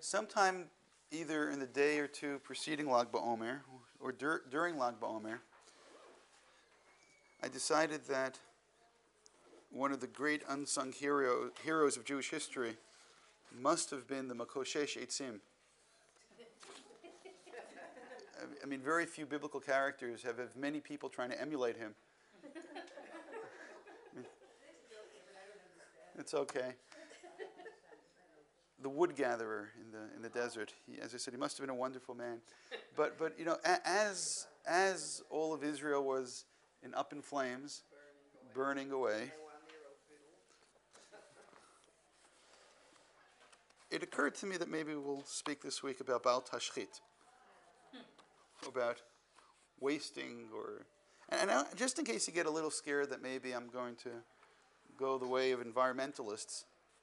Sometime either in the day or two preceding Lag BaOmer or during Lag BaOmer, I decided that one of the great unsung heroes of Jewish history must have been the Makoshesh Eitzim. I mean, very few biblical characters have many people trying to emulate him. It's okay. The wood gatherer in the desert. As I said, he must have been a wonderful man. But as all of Israel was up in flames, burning away, it occurred to me that maybe we'll speak this week about Baal Tashchit, about wasting, and just in case you get a little scared that maybe I'm going to go the way of environmentalists.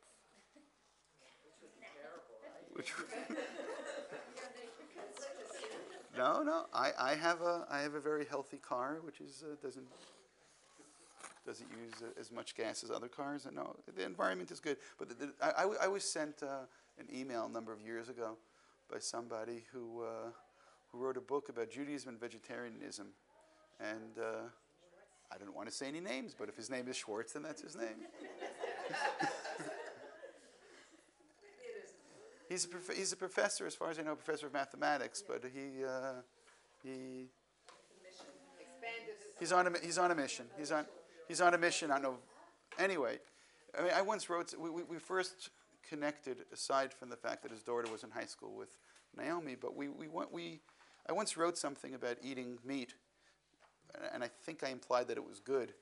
No. I have a very healthy car, which is doesn't use as much gas as other cars. And no, the environment is good. But I was sent an email a number of years ago by somebody who wrote a book about Judaism and vegetarianism, and I don't want to say any names, but if his name is Schwartz, then that's his name. He's a professor, as far as I know, professor of mathematics, but he's on a mission. He's on a mission. I know. Anyway, I mean, I once wrote. We first connected aside from the fact that his daughter was in high school with Naomi, but I once wrote something about eating meat, and I think I implied that it was good.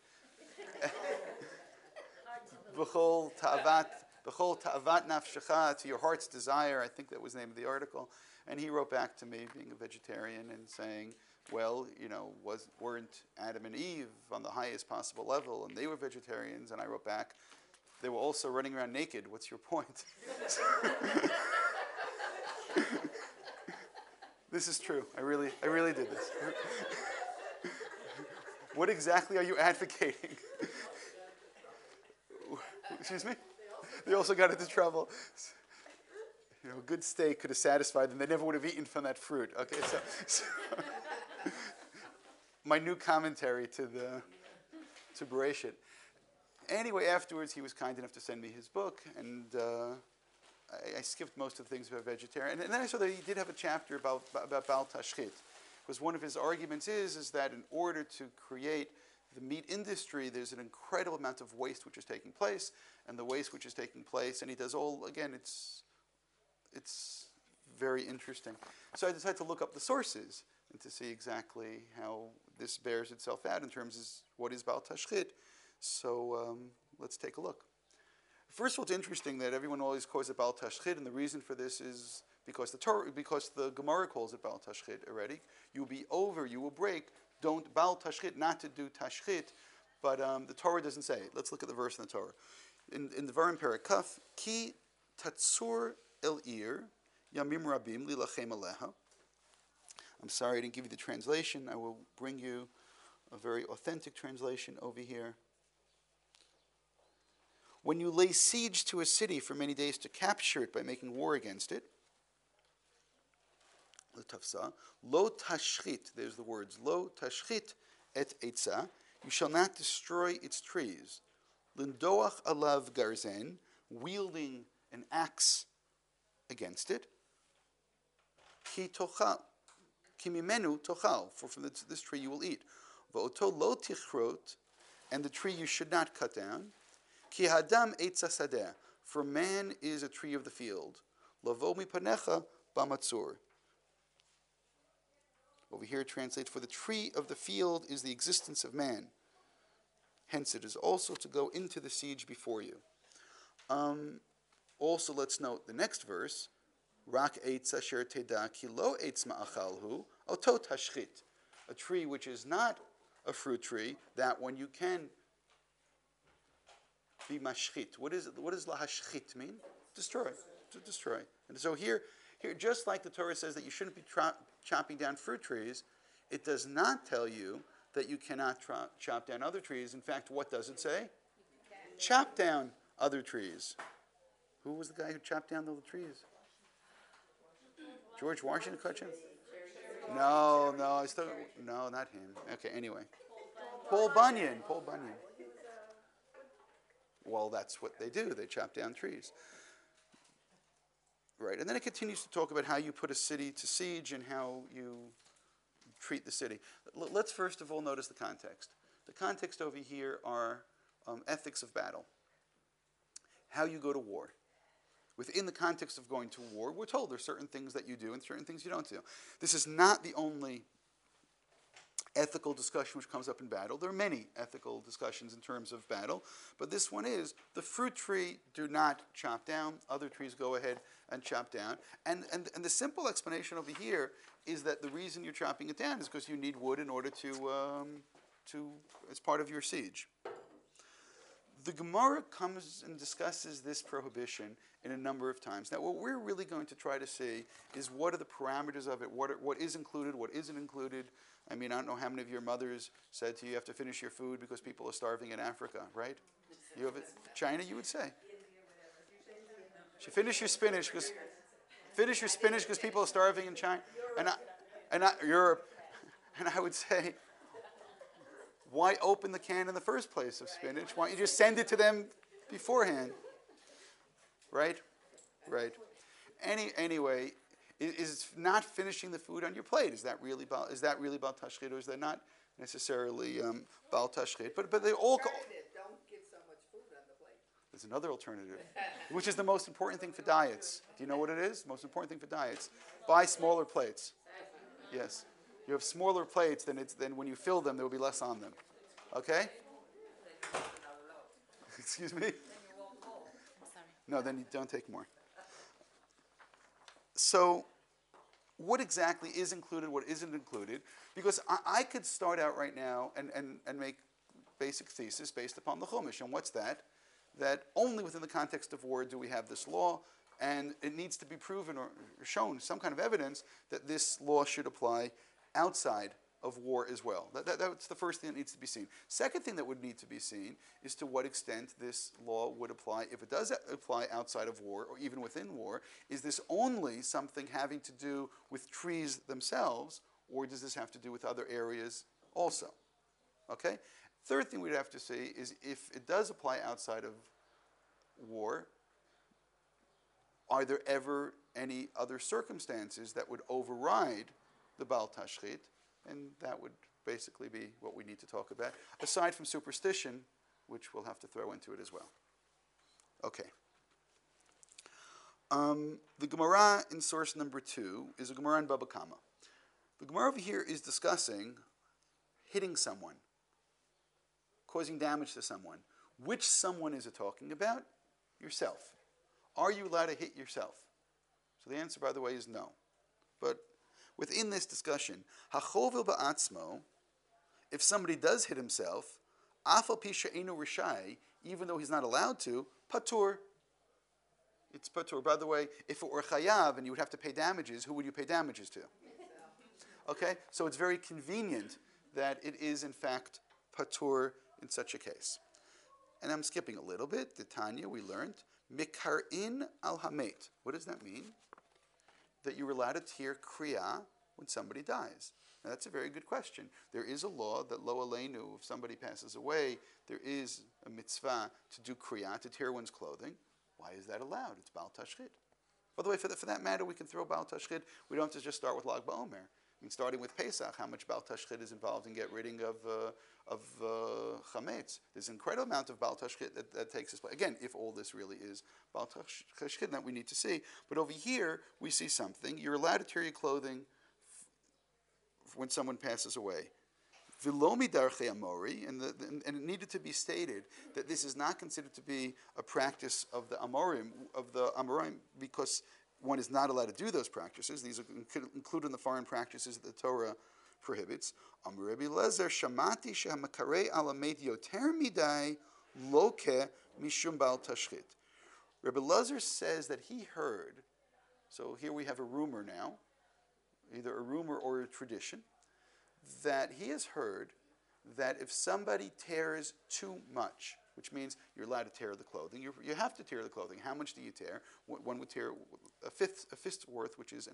B'chol ta'avat nafshecha, to your heart's desire. I think that was the name of the article. And he wrote back to me, being a vegetarian, and saying, well, weren't Adam and Eve on the highest possible level, and they were vegetarians? And I wrote back, they were also running around naked. What's your point? This is true. I really did this. What exactly are you advocating? Excuse me? They also got into trouble. A good steak could have satisfied them. They never would have eaten from that fruit. Okay, so my new commentary to Bereshit. Anyway, afterwards, he was kind enough to send me his book, and I skipped most of the things about vegetarian. And then I saw that he did have a chapter about Baal Tashchit, because one of his arguments is that in order to create the meat industry, there's an incredible amount of waste which is taking place, and the waste which is taking place, and he does all, again, it's very interesting. So I decided to look up the sources and to see exactly how this bears itself out in terms of what is Baal Tashchit. So let's take a look. First of all, it's interesting that everyone always calls it Baal Tashchit, and the reason for this is because the Gemara calls it Baal Tashchit already. You will break. Don't Baal Tashchit, not to do Tashchit, but the Torah doesn't say it. Let's look at the verse in the Torah. In the Devarim Perek Kaf, Ki tatsur el ir yamim rabim lilachem aleha. I'm sorry I didn't give you the translation. I will bring you a very authentic translation over here. When you lay siege to a city for many days to capture it by making war against it, lo tashchit, there's the words, lo tashchit et etza, you shall not destroy its trees. Lindoach alav garzen, wielding an axe against it. Ki tochal, ki mimenu tochal, for from this tree you will eat. V'oto lo tichrot, and the tree you should not cut down. Ki hadam etza sadeh, for man is a tree of the field. Lavo mipanecha bamatzur. Over here it translates, for the tree of the field is the existence of man. Hence it is also to go into the siege before you. Also let's note the next verse. Rak eitz asher teda ki lo eitz ma'achalhu oto tashchit. A tree which is not a fruit tree, that one you can be mashchit. What does lahashchit mean? Destroy. To destroy. And so here, just like the Torah says that you shouldn't be chopping down fruit trees, it does not tell you that you cannot chop down other trees. In fact, what does it say? Chop down other trees. Who was the guy who chopped down all the trees? George Washington Cutchin? No, no, I still no, not him. Okay, anyway, Paul Bunyan. Paul Bunyan. Well, that's what they do. They chop down trees. Right, and then it continues to talk about how you put a city to siege and how you treat the city. Let's first of all notice the context. The context over here are ethics of battle, how you go to war. Within the context of going to war, we're told there's certain things that you do and certain things you don't do. This is not the only ethical discussion which comes up in battle. There are many ethical discussions in terms of battle, but this one is the fruit tree do not chop down, other trees go ahead and chop down. And the simple explanation over here is that the reason you're chopping it down is because you need wood in order to as part of your siege. The Gemara comes and discusses this prohibition in a number of times. Now, what we're really going to try to see is what are the parameters of it, what is included, what isn't included. I mean, I don't know how many of your mothers said to you, you have to finish your food because people are starving in Africa, right? You have it, China, you would say. Finish your spinach because people are starving in China, and Europe, and I would say, why open the can in the first place of spinach? Why don't you just send it to them beforehand? Right? Right. Anyway, is not finishing the food on your plate, is that really Bal Tashchit, or is that not necessarily Bal Tashchit? But they all... Don't get so much food on the plate. There's another alternative, which is the most important thing for diets. Do you know what it is? The most important thing for diets. Buy smaller plates. Yes. You have smaller plates, then when you fill them, there will be less on them. Okay? Excuse me? No, then you don't take more. So, what exactly is included, what isn't included? Because I could start out right now and make basic thesis based upon the Chumash. And what's that? That only within the context of war do we have this law, and it needs to be proven or shown, some kind of evidence, that this law should apply outside of war as well. That's the first thing that needs to be seen. Second thing that would need to be seen is to what extent this law would apply, if it does apply outside of war or even within war. Is this only something having to do with trees themselves, or does this have to do with other areas also? Okay? Third thing we'd have to see is if it does apply outside of war, are there ever any other circumstances that would override the Bal Tashchit? And that would basically be what we need to talk about, aside from superstition, which we'll have to throw into it as well. Okay. The Gemara in source number 2 is a Gemara in Baba Kama. The Gemara over here is discussing hitting someone, causing damage to someone. Which someone is it talking about? Yourself. Are you allowed to hit yourself? So the answer, by the way, is no. But within this discussion, hachovil ba'atzmo, if somebody does hit himself, afal pisha enu rishai, even though he's not allowed to, patur. It's patur. By the way, if it were chayav and you would have to pay damages, who would you pay damages to? Okay, so it's very convenient that it is in fact patur in such a case. And I'm skipping a little bit. The Tanya we learned mikarin al hamet. What does that mean? That you're allowed to hear kriya when somebody dies. Now that's a very good question. There is a law that lo aleinu, if somebody passes away, there is a mitzvah to do kriya, to tear one's clothing. Why is that allowed? It's Bal Tashchit. By the way, for that matter, we can throw Bal Tashchit. We don't have to just start with Lag BaOmer. I mean, starting with Pesach, how much Bal Tashchit is involved in getting rid of chametz. There's an incredible amount of Bal Tashchit that takes place. Again, if all this really is Bal Tashchit, that we need to see. But over here, we see something. You're allowed to tear your clothing when someone passes away. Vilomi darchei amori, and it needed to be stated that this is not considered to be a practice of the Amorim, because one is not allowed to do those practices. These are included in the foreign practices that the Torah prohibits. Amar Rabbi Lezer, shamati shehamakare alamet yoter midai loke mishum bal tashchit. Rabbi Lezer says that he heard, so here we have a rumor now, either a rumor or a tradition, that he has heard that if somebody tears too much, which means you're allowed to tear the clothing. You have to tear the clothing. How much do you tear? One would tear a fist's worth, which is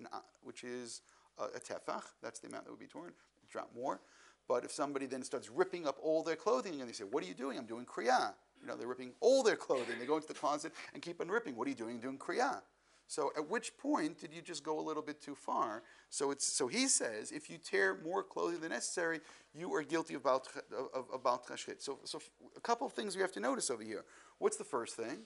a tefach. That's the amount that would be torn. Drop more. But if somebody then starts ripping up all their clothing and they say, "What are you doing?" "I'm doing kriyah." They're ripping all their clothing. They go into the closet and keep on ripping. "What are you doing?" "I'm doing kriyah." So at which point did you just go a little bit too far? So he says, if you tear more clothing than necessary, you are guilty of Baal Tashchit. So a couple of things we have to notice over here. What's the first thing?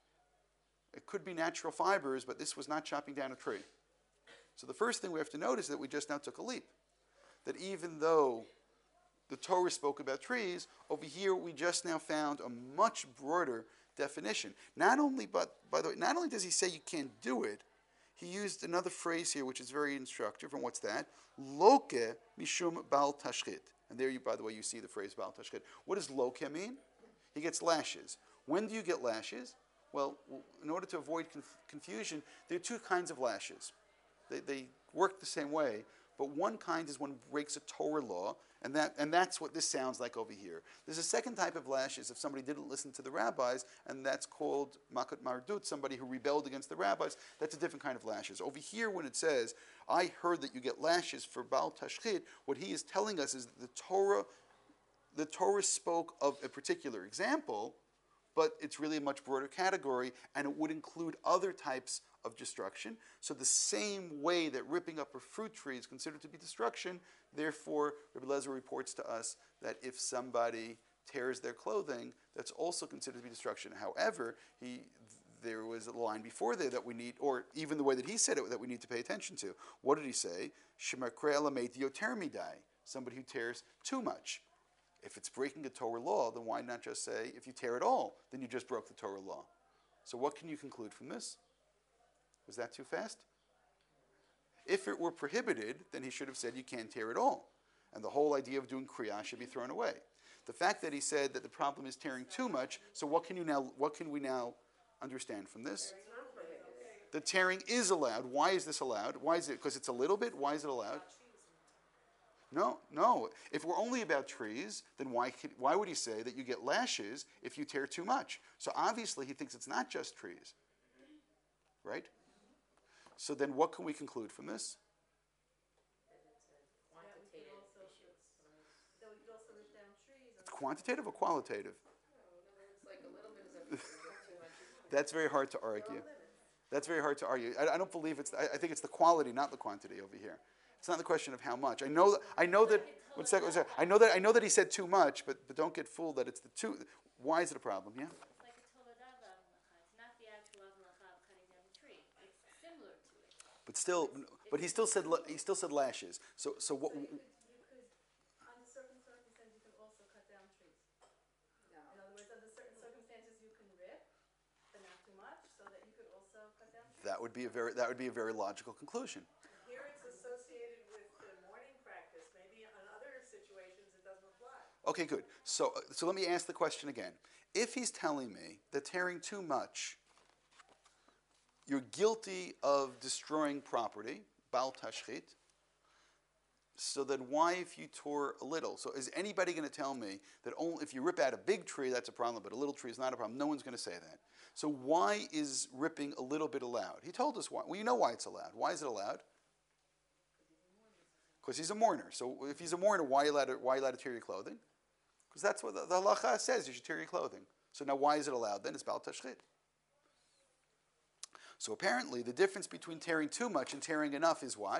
It could be natural fibers, but this was not chopping down a tree. So the first thing we have to notice is that we just now took a leap. That even though the Torah spoke about trees, over here we just now found a much broader definition. Not only, but by the way, not only does he say you can't do it, he used another phrase here which is very instructive. And what's that? Loke mishum Baal Tashchit. And there, by the way, you see the phrase Baal Tashchit. What does loke mean? He gets lashes. When do you get lashes? Well, in order to avoid confusion, there are two kinds of lashes. They work the same way, but one kind is one breaks a Torah law, and that's what this sounds like over here. There's a second type of lashes if somebody didn't listen to the rabbis, and that's called makot mardut, somebody who rebelled against the rabbis. That's a different kind of lashes. Over here, when it says, "I heard that you get lashes for Baal Tashchit," what he is telling us is that the Torah spoke of a particular example, but it's really a much broader category, and it would include other types of destruction. So the same way that ripping up a fruit tree is considered to be destruction, therefore, Rabbi Lezer reports to us that if somebody tears their clothing, that's also considered to be destruction. However, there was a line before there that we need, or even the way that he said it, that we need to pay attention to. What did he say? Shemakre elamet yoter midai, somebody who tears too much. If it's breaking a Torah law, then why not just say, if you tear it all, then you just broke the Torah law? So what can you conclude from this? Was that too fast? If it were prohibited, then he should have said you can't tear it all. And the whole idea of doing kriyah should be thrown away. The fact that he said that the problem is tearing too much, so what can we now understand from this? The tearing is allowed. Why is this allowed? Why is it? Because it's a little bit? Why is it allowed? No. If we're only about trees, then why would he say that you get lashes if you tear too much? So obviously he thinks it's not just trees. Right? So then what can we conclude from this? It's quantitative or qualitative? That's very hard to argue. That's very hard to argue. I don't believe I think it's the quality, not the quantity over here. It's not the question of how much. I know that. One second. I know that he said too much, but don't get fooled that it's the two. Why is it a problem? Yeah. It's like a toledava avlacha. It's not the actual avlacha of cutting down the tree. It's similar to it. But he still said lashes. So what? You could, under certain circumstances, you can also cut down trees. No. In other words, under certain circumstances, you can rip, but not too much, so that you could also cut down trees. That would be a very logical conclusion. Here it's associated with the mourning practice. Maybe in other situations it doesn't apply. Okay, good. So let me ask the question again. If he's telling me that tearing too much, you're guilty of destroying property, Baal Tashchit, so then why if you tore a little? So is anybody going to tell me that only if you rip out a big tree, that's a problem, but a little tree is not a problem? No one's going to say that. So why is ripping a little bit allowed? He told us why. Well, you know why it's allowed. Why is it allowed? Because he's a mourner. So if he's a mourner, why are you allowed to tear your clothing? Because that's what the halacha says. You should tear your clothing. So now why is it allowed then? It's Baal Tashchit. So apparently the difference between tearing too much and tearing enough is what?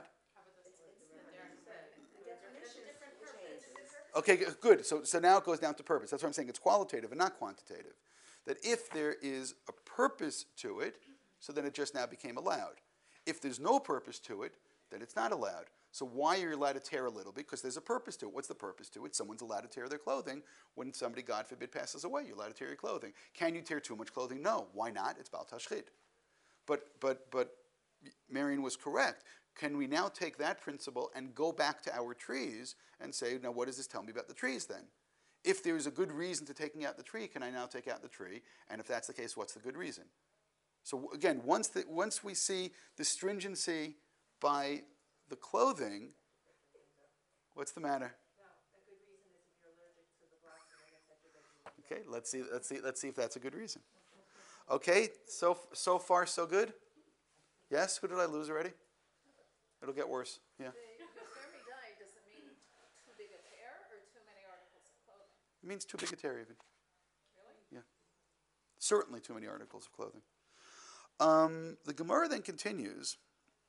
Okay, good. So now it goes down to purpose. That's what I'm saying. It's qualitative and not quantitative. That if there is a purpose to it, so then it just now became allowed. If there's no purpose to it, then it's not allowed. So why are you allowed to tear a little bit? Because there's a purpose to it. What's the purpose to it? Someone's allowed to tear their clothing when somebody, God forbid, passes away. You're allowed to tear your clothing. Can you tear too much clothing? No. Why not? It's Baal Tashchit. But Marion was correct. Can we now take that principle and go back to our trees and say, now what does this tell me about the trees then? If there's a good reason to taking out the tree, can I now take out the tree? And if that's the case, what's the good reason? So again, once we see the stringency by the clothing, what's the matter? No, a good reason is if you're allergic to the blacks and I guess that you're going to Okay, let's see if that's a good reason. Okay, so far so good. Yes, who did I lose already? It'll get worse. Yeah, The Yoser Midai doesn't mean too big a tear or too many articles of clothing. it means too big a tear even. Really? Certainly too many articles of clothing. The Gemara then continues.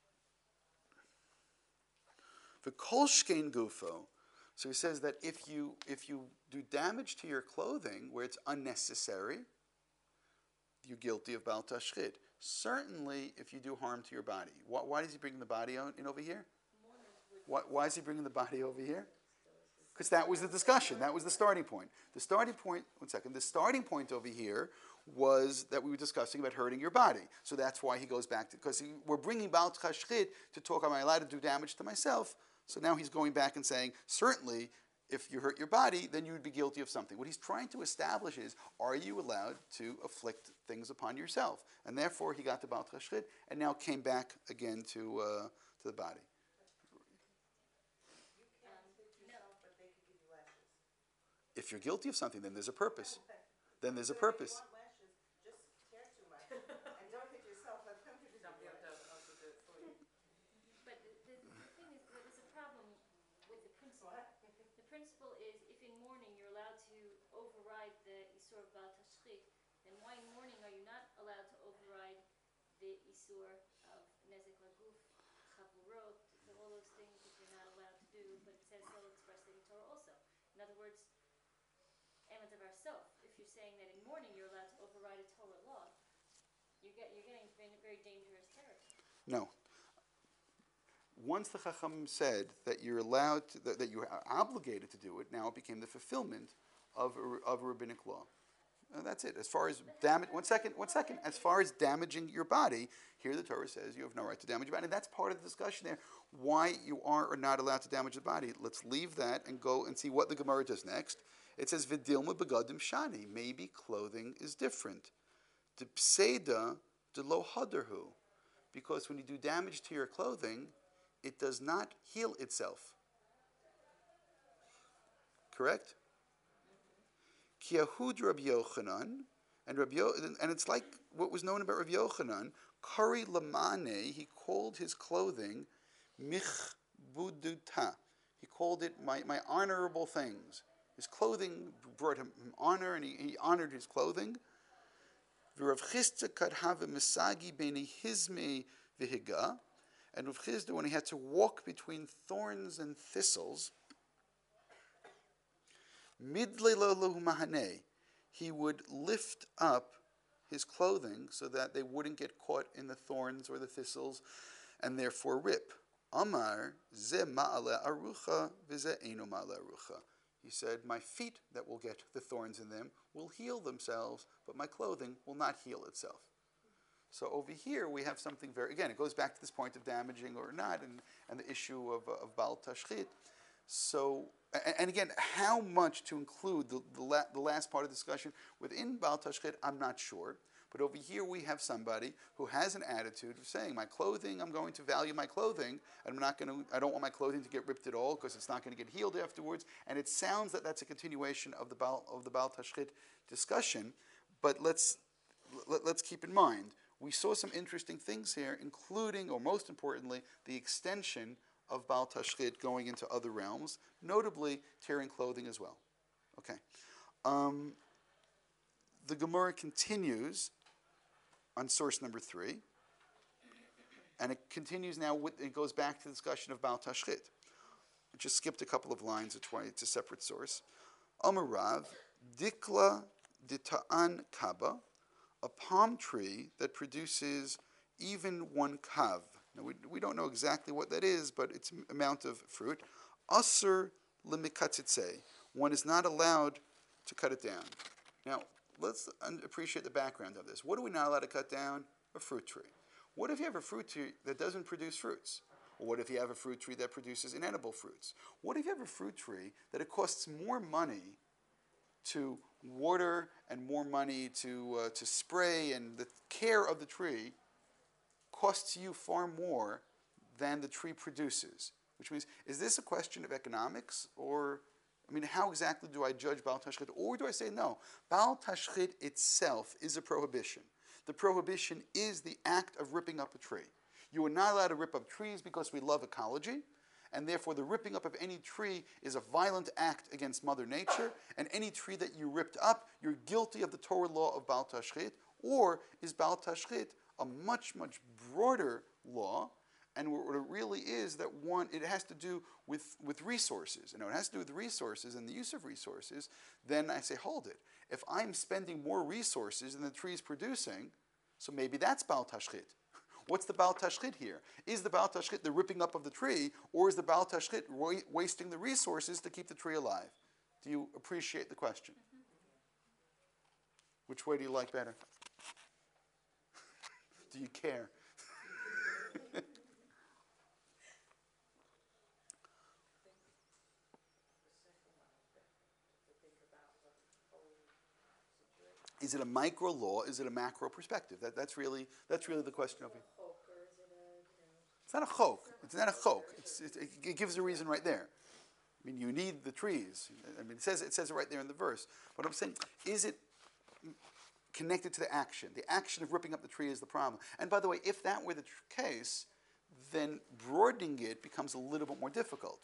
V'kol gufo. So he says that if you do damage to your clothing where it's unnecessary, you're guilty of Baal Tashchit. Certainly, if you do harm to your body. Why does he bring the body in over here? Why is he bringing the body over here? Because that was the discussion. That was the starting point. The starting point over here was that we were discussing about hurting your body. So that's why he goes back to, because we're bringing Baal Tashchit to talk, am I allowed to do damage to myself? So now he's going back and saying, certainly, if you hurt your body, then you would be guilty of something. What he's trying to establish is, are you allowed to afflict things upon yourself? And therefore, he got to Baal Tashchit and now came back again to the body. If you're guilty of something, then there's a purpose. Then there's a purpose. But the thing is, there's a problem with the principle. The principle is, if in mourning you're allowed to override the Isur of Baal Tashchit, then why in mourning are you not allowed to override the Isur of Nezek Laguf, Chavurot, all those things that you're not allowed to do, but it says so expressly in Torah also. In other words, emet of ourself. If you're saying that in mourning you're allowed to override a Torah law, you're getting very dangerous territory. No. Once the Chacham said that you're allowed to, that you are obligated to do it, now it became the fulfillment of a rabbinic law. That's it. As far as damage, one second. As far as damaging your body, here the Torah says you have no right to damage your body, and that's part of the discussion there. Why you are or not allowed to damage the body? Let's leave that and go and see what the Gemara does next. It says Vidilma begadim shani. Maybe clothing is different. De pseda de lo haderhu, because when you do damage to your clothing, it does not heal itself. Correct? Kiahud Rabbi Yochanan, and it's like what was known about Rabbi Yochanan. Kari lamane, he called his clothing michbuduta. He called it my honorable things. His clothing brought him honor, and he honored his clothing. V'Rav Chisda kad have misagi beni hizme v'higa. And Rav Chisda, when he had to walk between thorns and thistles, midleilahu mahane, he would lift up his clothing so that they wouldn't get caught in the thorns or the thistles and therefore rip. Amar ze ma'ale arucha v'ze eno ma'ale arucha. He said, my feet that will get the thorns in them will heal themselves, but my clothing will not heal itself. So over here we have something very, again, it goes back to this point of damaging or not, and the issue of Baal Tashchit. So, and again, how much to include the last part of the discussion within Baal Tashchit, I'm not sure. But over here we have somebody who has an attitude of saying, my clothing, I'm going to value my clothing, and I don't want my clothing to get ripped at all because it's not going to get healed afterwards. And it sounds that that's a continuation of the Baal Tashchit discussion. But let's keep in mind, we saw some interesting things here, including, or most importantly, the extension of Baal Tashchit going into other realms, notably tearing clothing as well. Okay. The Gemara continues on source number 3, and it continues now, it goes back to the discussion of Baal Tashchit. I just skipped a couple of lines, it's a separate source. Amar Rav, Dikla Dita'an Kaba, a palm tree that produces even one kav. Now we don't know exactly what that is, but it's an amount of fruit. Asur limikatzitze. One is not allowed to cut it down. Now, let's appreciate the background of this. What are we not allowed to cut down? A fruit tree. What if you have a fruit tree that doesn't produce fruits? Or what if you have a fruit tree that produces inedible fruits? What if you have a fruit tree that it costs more money to water and more money to spray, and the care of the tree costs you far more than the tree produces? Which means, is this a question of economics or I mean, how exactly do I judge Baal Tashchit? Or do I say, no, Baal Tashchit itself is a prohibition. The prohibition is the act of ripping up a tree. You are not allowed to rip up trees because we love ecology, and therefore the ripping up of any tree is a violent act against Mother Nature, and any tree that you ripped up, you're guilty of the Torah law of Baal Tashchit, or is Baal Tashchit a much, much broader law, and what it really is that it has to do with resources. And when it has to do with resources and the use of resources, then I say, hold it. If I'm spending more resources than the tree is producing, so maybe that's Baal Tashchit. What's the Baal Tashchit here? Is the Baal Tashchit the ripping up of the tree, or is the Baal Tashchit wasting the resources to keep the tree alive? Do you appreciate the question? Which way do you like better? Do you care? Is it a micro law? Is it a macro perspective? That's really the question of it. It's not a chok. It's not a chok. It gives a reason right there. I mean, you need the trees. I mean, it says it right there in the verse. But I'm saying, is it connected to the action? The action of ripping up the tree is the problem. And by the way, if that were the case, then broadening it becomes a little bit more difficult.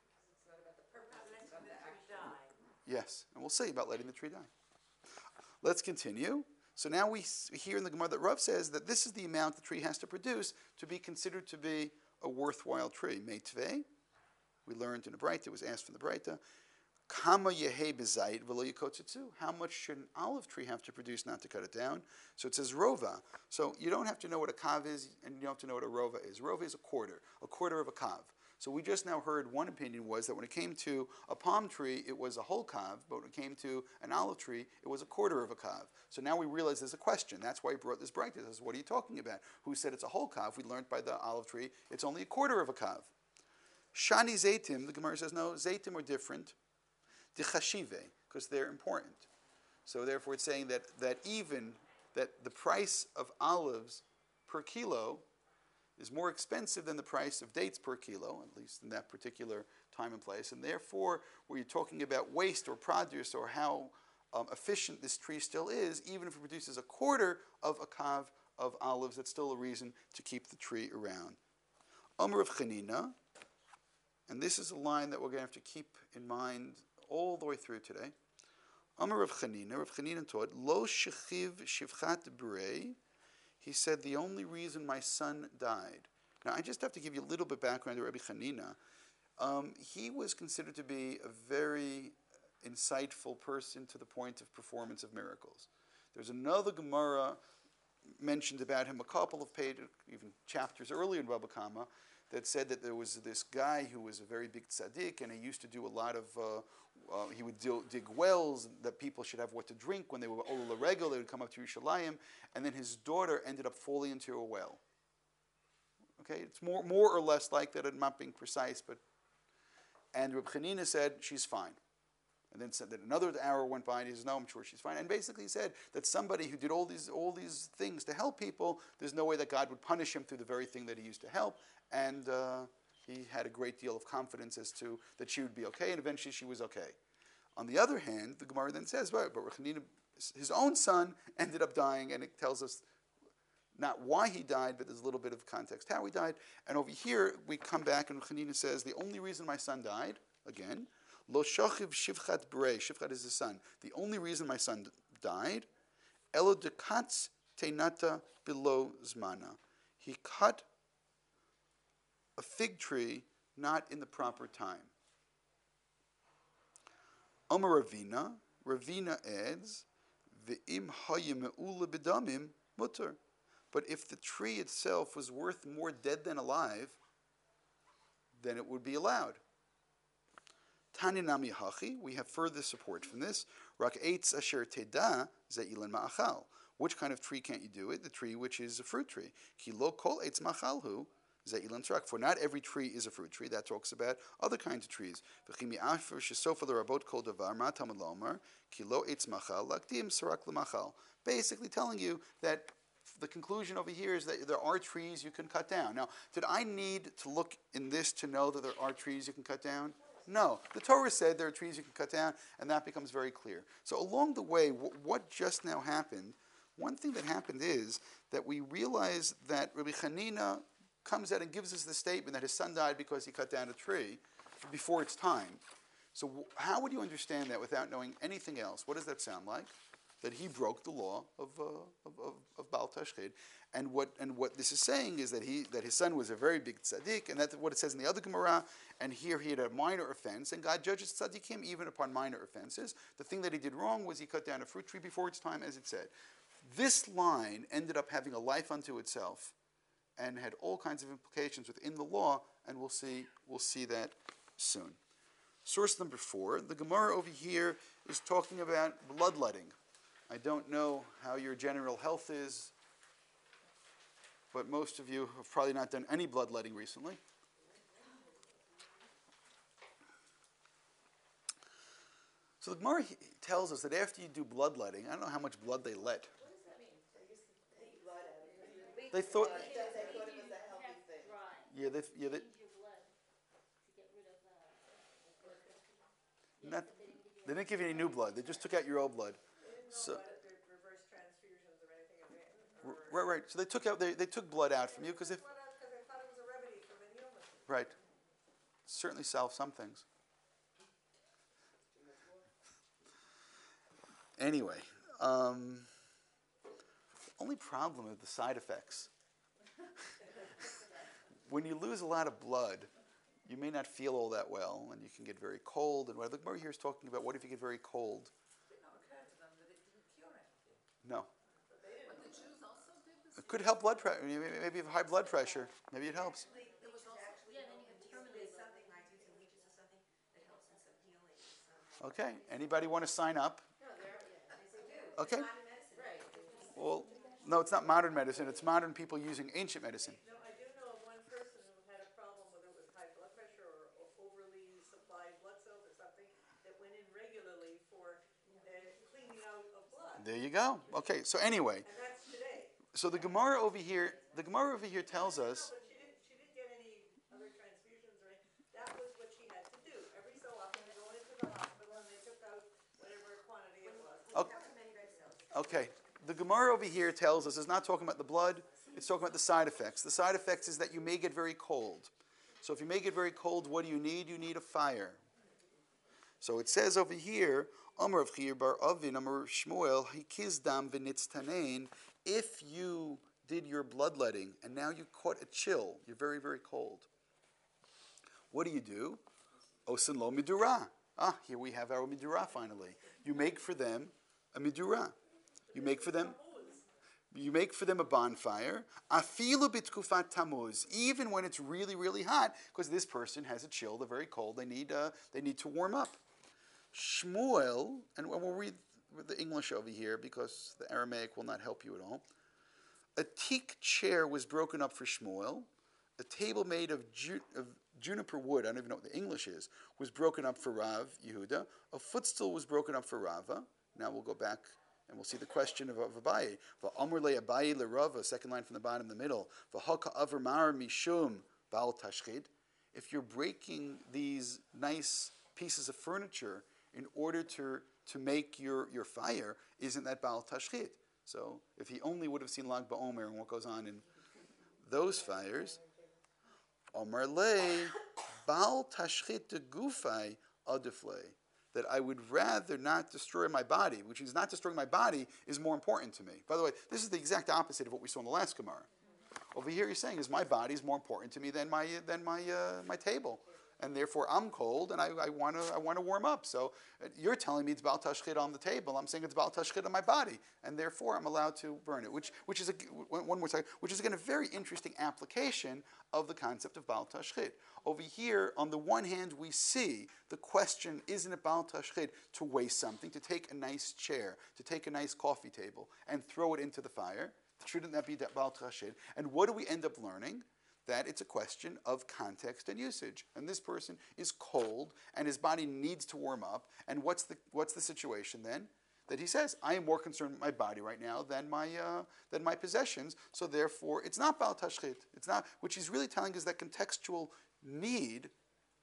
Yes, and we'll see about letting the tree die. Let's continue. So now we hear in the Gemara that Rav says that this is the amount the tree has to produce to be considered to be a worthwhile tree. Meitvei, we learned in the Breita, it was asked from the Breita, Kama yehe bezayit v'lo yikotzitzu. How much should an olive tree have to produce not to cut it down? So it says rova. So you don't have to know what a kav is, and you don't have to know what a rova is. Rova is a quarter of a kav. So we just now heard one opinion was that when it came to a palm tree, it was a whole kav, but when it came to an olive tree, it was a quarter of a kav. So now we realize there's a question. That's why he brought this break. This is, what are you talking about? Who said it's a whole kav? We learned by the olive tree, it's only a quarter of a kav. Shani zaytim, the Gemara says, no, zaytim are different. Dichashive, because they're important. So therefore it's saying that even that the price of olives per kilo is more expensive than the price of dates per kilo, at least in that particular time and place. And therefore, where you're talking about waste or produce or how efficient this tree still is, even if it produces a quarter of a kav of olives, that's still a reason to keep the tree around. Amar of Chanina, and this is a line that we're going to have to keep in mind all the way through today. Amar of Chanina taught, Lo shechiv shivchat brei. He said, the only reason my son died. Now, I just have to give you a little bit background to Rabbi Chanina. He was considered to be a very insightful person to the point of performance of miracles. There's another Gemara mentioned about him a couple of pages, even chapters earlier in Baba Kama, that said that there was this guy who was a very big tzaddik, and he used to do a lot of, he would dig wells that people should have what to drink when they were Ola Regel, they would come up to Yerushalayim, and then his daughter ended up falling into a well. Okay, it's more or less like that, I'm not being precise, and Reb Chanina said, she's fine. And then said that another hour went by, and he says, no, I'm sure she's fine. And basically said that somebody who did all these things to help people, there's no way that God would punish him through the very thing that he used to help. And he had a great deal of confidence as to that she would be okay, and eventually she was okay. On the other hand, the Gemara then says, but Chanina, his own son ended up dying, and it tells us not why he died, but there's a little bit of context how he died. And over here, we come back, and Chanina says, the only reason my son died, again, Lo shachiv shivchat brei. Shivchat is the son. The only reason my son died, Elo dekatz teinata below zmana. He cut a fig tree not in the proper time. Amar Ravina adds, Ve'im hayim me'ula b'damim mutter. But if the tree itself was worth more dead than alive, then it would be allowed. Tani nami hachi, we have further support from this. Rak eitz asher teda ze'ilan ma'achal. Which kind of tree can't you do it? The tree which is a fruit tree. Ki lo kol eitz ma'achalhu ze'ilan trak. For not every tree is a fruit tree. That talks about other kinds of trees. V'chimi afer shesofa l'rabot kol davar ma'atam lomar ki lo eitz ma'achal lakdim sarak l'ma'achal. Basically telling you that the conclusion over here is that there are trees you can cut down. Now, did I need to look in this to know that there are trees you can cut down? No, the Torah said there are trees you can cut down, and that becomes very clear. So along the way, what just now happened, one thing that happened is that we realize that Rabbi Chanina comes out and gives us the statement that his son died because he cut down a tree before its time. So how would you understand that without knowing anything else? What does that sound like? That he broke the law of Baal Tashchid. And what this is saying is that his son was a very big tzaddik, and that's what it says in the other Gemara. And here he had a minor offense, and God judges tzaddikim even upon minor offenses. The thing that he did wrong was he cut down a fruit tree before its time, as it said. This line ended up having a life unto itself, and had all kinds of implications within the law, and we'll see that soon. Source number 4, the Gemara over here is talking about bloodletting. I don't know how your general health is, but most of you have probably not done any bloodletting recently. So the Gemara tells us that after you do bloodletting, I don't know how much blood they let. What does that mean? They used to take blood out of it. They thought, They thought it was a healthy thing. yeah, they, Change your blood to get rid of not, they didn't give you any new blood. They just took out your old blood. They didn't know So, about it, reverse transfusions or anything of it. right. So they took blood out from you because if Blood out because they thought it was a remedy for many illnesses. right, certainly solve some things. Anyway, only problem is the side effects. When you lose a lot of blood, you may not feel all that well, and you can get very cold. And what the Gemara here is talking about, what if you get very cold? It didn't occur to them that it didn't cure anything. No. But the Jews also did this. It could help blood pressure. Maybe you have high blood pressure. Maybe it helps. There was also, Yeah, then you have terminal there's blood. something like using leeches or something that helps in some healing. Some, Okay. Anybody want to sign up? no, they do. Okay. Modern medicine. Right. Well, no, it's not modern medicine. It's modern people using ancient medicine. No, I do know of one person who had a problem, whether it was high blood pressure or overly supplied blood cells or something, that went in regularly for cleaning out of blood. There you go. Okay. So anyway, And that's today. so the Gemara over here tells No, us. but she didn't get any other transfusions or anything. That was what she had to do. Every so often, they go into the hospital and they took out whatever quantity it was. Okay. Okay. The Gemara over here tells us it's not talking about the blood, it's talking about the side effects. The side effects is that you may get very cold. So if you may get very cold, what do you need? You need a fire. So it says over here, Amar of Chir bar Avin, Amar Shmuel, Hikizdam v'nitztanein, if you did your bloodletting and now you caught a chill, you're very, very cold. What do? Osin lo midura. Here we have our midura finally. You make for them a midura. You make for them a bonfire. Afilu b'tkufat tamuz, even when it's really, really hot, because this person has a chill, they're very cold, they need to warm up. Shmuel, and we'll read the English over here because the Aramaic will not help you at all. A teak chair was broken up for Shmuel. A table made of juniper wood, I don't even know what the English is, was broken up for Rav Yehuda. A footstool was broken up for Rava. Now we'll go back and we'll see the question of Abaye. V'amr le Abaye le Rava, second line from the bottom, the middle. V'haka aver mar mishum bal tashchid. If you're breaking these nice pieces of furniture in order to make your fire, isn't that bal tashchid? So if he only would have seen Lag BaOmer and what goes on in those fires, Amar le bal tashchid de gufay adifle. That I would rather not destroy my body, which means not destroying my body is more important to me. By the way, this is the exact opposite of what we saw in the last Gemara. Over here, he's saying is my body is more important to me than my table, and therefore I'm cold and I want to warm up. So you're telling me it's Baal Tashchid on the table. I'm saying it's Baal Tashchid on my body, and therefore I'm allowed to burn it. Which is one more second. Which is again a very interesting application of the concept of Baal Tashchid. Over here, on the one hand, we see the question, isn't it Baal Tashchid to waste something, to take a nice chair, to take a nice coffee table, and throw it into the fire? Shouldn't that be Baal Tashchid? And what do we end up learning? That it's a question of context and usage. And this person is cold, and his body needs to warm up. And what's the situation then? That he says, I am more concerned with my body right now than my possessions. So therefore, it's not Baal Tashchid. It's not. What she's really telling is that contextual need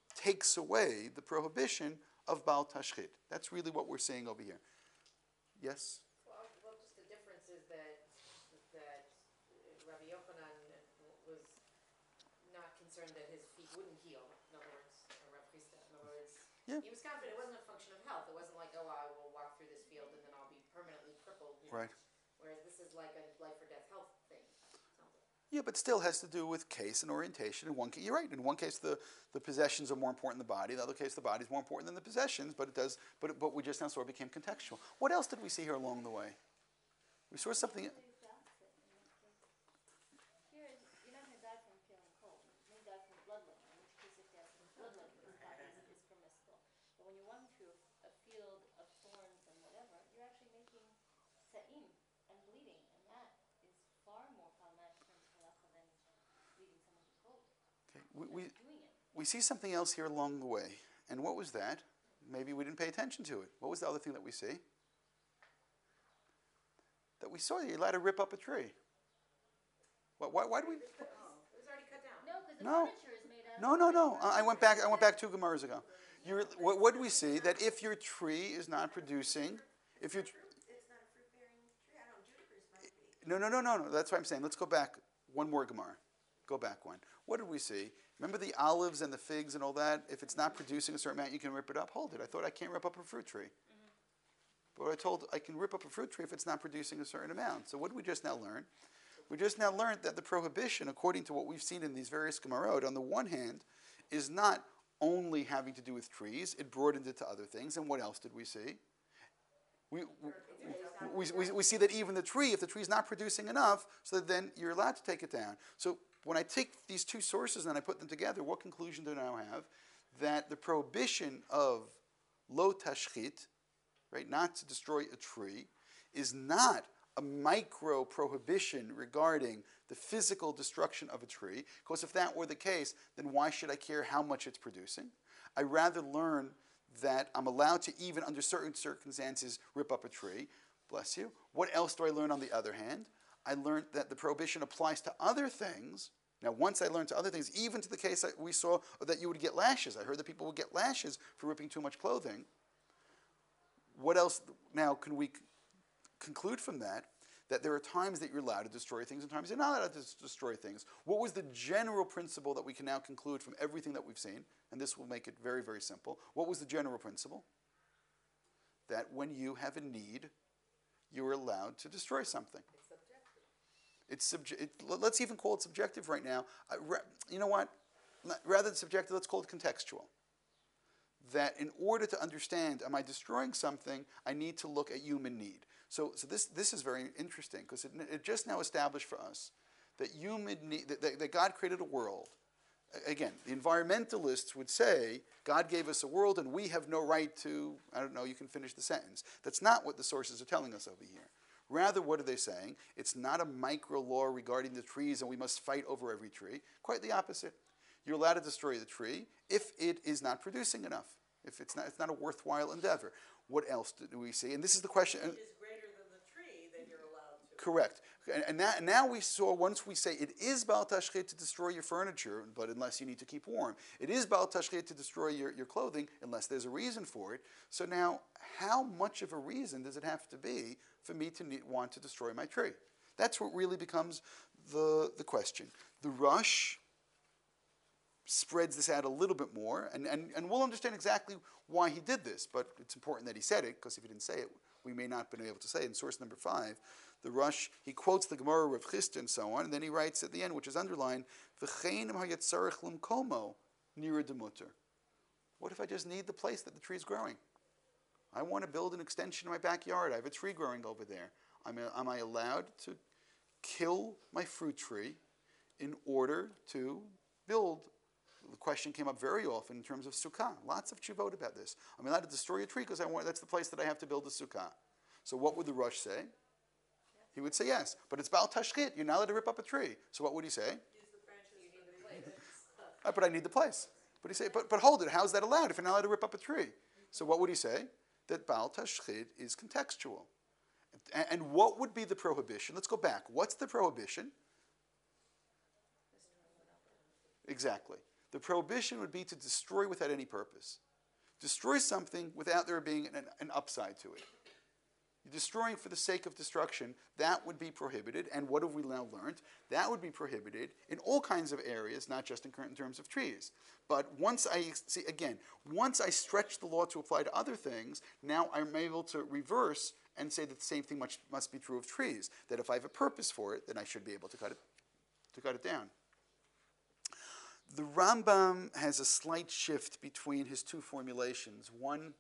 takes away the prohibition of Baal Tashchit. That's really what we're saying over here. Yes? Well, just the difference is that Rabbi Yochanan was not concerned that his feet wouldn't heal. In other words, or Rabbi Chisda, in other words, Yeah. he was confident. It wasn't a function of health. It wasn't like, oh, I will walk through this field and then I'll be permanently crippled. Right. Whereas this is like a life or death health thing. Sounds like. Yeah, but still has to do with case and orientation. In one case, you're right. In one case, the possessions are more important than the body. In the other case, the body is more important than the possessions. But it does. But we just now sort of became contextual. What else did we see here along the way? We saw something. Here, you're not going to die from feeling cold. You may die from bloodletting, in which case, if there's bloodletting, is permissible. But when you're walking through a field of thorns and whatever, you're actually making sa'im and bleeding, and that is far more problematic in terms of halacha than leaving someone who's cold. Okay, Doing it. we see something else here along the way. And what was that? Maybe we didn't pay attention to it. What was the other thing that we see? That we saw you're allowed to rip up a tree. Why do we? It was already cut down. No, because the No. furniture is made out of No. I went back 2 Gemaras ago. What do we see? That if your tree is not producing, if your It's not a fruit-bearing tree. I don't know, juniper's might be. no. That's what I'm saying. Let's go back one more Gemara. Go back one. What did we see? Remember the olives and the figs and all that? If it's not producing a certain amount, you can rip it up. Hold it. I thought I can't rip up a fruit tree. But I told I can rip up a fruit tree if it's not producing a certain amount. So what did we just now learn? We just now learned that the prohibition, according to what we've seen in these various Gemarot, on the one hand, is not only having to do with trees. It broadened it to other things. And what else did we see? We see that even the tree, if the tree is not producing enough, so that then you're allowed to take it down. So when I take these two sources and I put them together, what conclusion do I now have? That the prohibition of lo tashchit, right, not to destroy a tree, is not a micro prohibition regarding the physical destruction of a tree. Because if that were the case, then why should I care how much it's producing? I rather learn that I'm allowed to, even under certain circumstances, rip up a tree. Bless you. What else do I learn on the other hand? I learned that the prohibition applies to other things. Now, once I learned to other things, even to the case that we saw that you would get lashes. I heard that people would get lashes for ripping too much clothing. What else now can we conclude from that? That there are times that you're allowed to destroy things and times you're not allowed to destroy things. What was the general principle that we can now conclude from everything that we've seen? And this will make it very, very simple. What was the general principle? That when you have a need, you're allowed to destroy something. It's subjective. Let's even call it subjective right now. You know what? Rather than subjective, let's call it contextual. That in order to understand, am I destroying something, I need to look at human need. So this is very interesting because it just now established for us that human need, that God created a world. Again, the environmentalists would say God gave us a world and we have no right to, I don't know, you can finish the sentence. That's not what the sources are telling us over here. Rather, what are they saying? It's not a micro law regarding the trees and we must fight over every tree. Quite the opposite. You're allowed to destroy the tree if it is not producing enough. If it's not a worthwhile endeavor. What else do we see? And this is the question. If it is greater than the tree, then you're allowed to. Correct. And now we saw, once we say it is Baal Tashchit to destroy your furniture, but unless you need to keep warm. It is Baal Tashchit to destroy your clothing, unless there's a reason for it. So now, how much of a reason does it have to be for me to want to destroy my tree? That's what really becomes the question. The Rush spreads this out a little bit more, and we'll understand exactly why he did this, but it's important that he said it, because if he didn't say it, we may not have been able to say it. In source number 5, the Rush, he quotes the Gemara of Chisda and so on, and then he writes at the end, which is underlined, V'chein hayatzarech l'mkomo nira demuter. What if I just need the place that the tree is growing? I want to build an extension in my backyard. I have a tree growing over there. Am I allowed to kill my fruit tree in order to build? The question came up very often in terms of sukkah. Lots of chuvot about this. I'm allowed to destroy a tree because that's the place that I have to build a sukkah. So what would the Rush say? He would say yes, but it's Baal Tashchit. You're not allowed to rip up a tree. So what would he say? Use the branches for the place. But I need the place. But he say, but hold it. How's that allowed if you're not allowed to rip up a tree? So what would he say? That Baal Tashchit is contextual. And what would be the prohibition? Let's go back. What's the prohibition? Exactly. The prohibition would be to destroy without any purpose. Destroy something without there being an upside to it. You're destroying for the sake of destruction, that would be prohibited. And what have we now learned? That would be prohibited in all kinds of areas, not just in terms of trees. But once I stretch the law to apply to other things, now I'm able to reverse and say that the same thing must be true of trees. That if I have a purpose for it, then I should be able to cut it down. The Rambam has a slight shift between his two formulations. One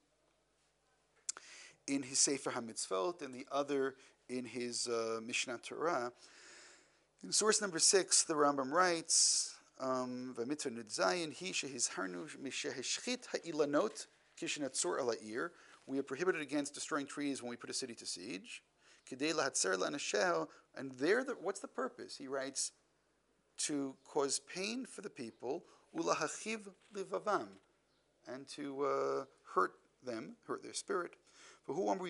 in his Sefer HaMitzvot and the other in his Mishnah Torah. In source number 6, the Rambam writes, "V'mitzvah nidzayin hi shehizharnu misheheshchit ha'ilanot kishenatzor ala'ir." We are prohibited against destroying trees when we put a city to siege. Kidei lahatzer la'anasheho. And there, what's the purpose? He writes, to cause pain for the people, ulahachiv livavam, and to hurt their spirit. And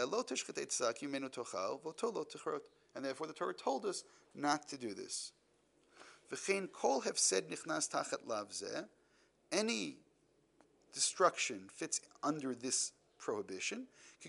therefore the Torah told us not to do this. Any destruction fits under this prohibition.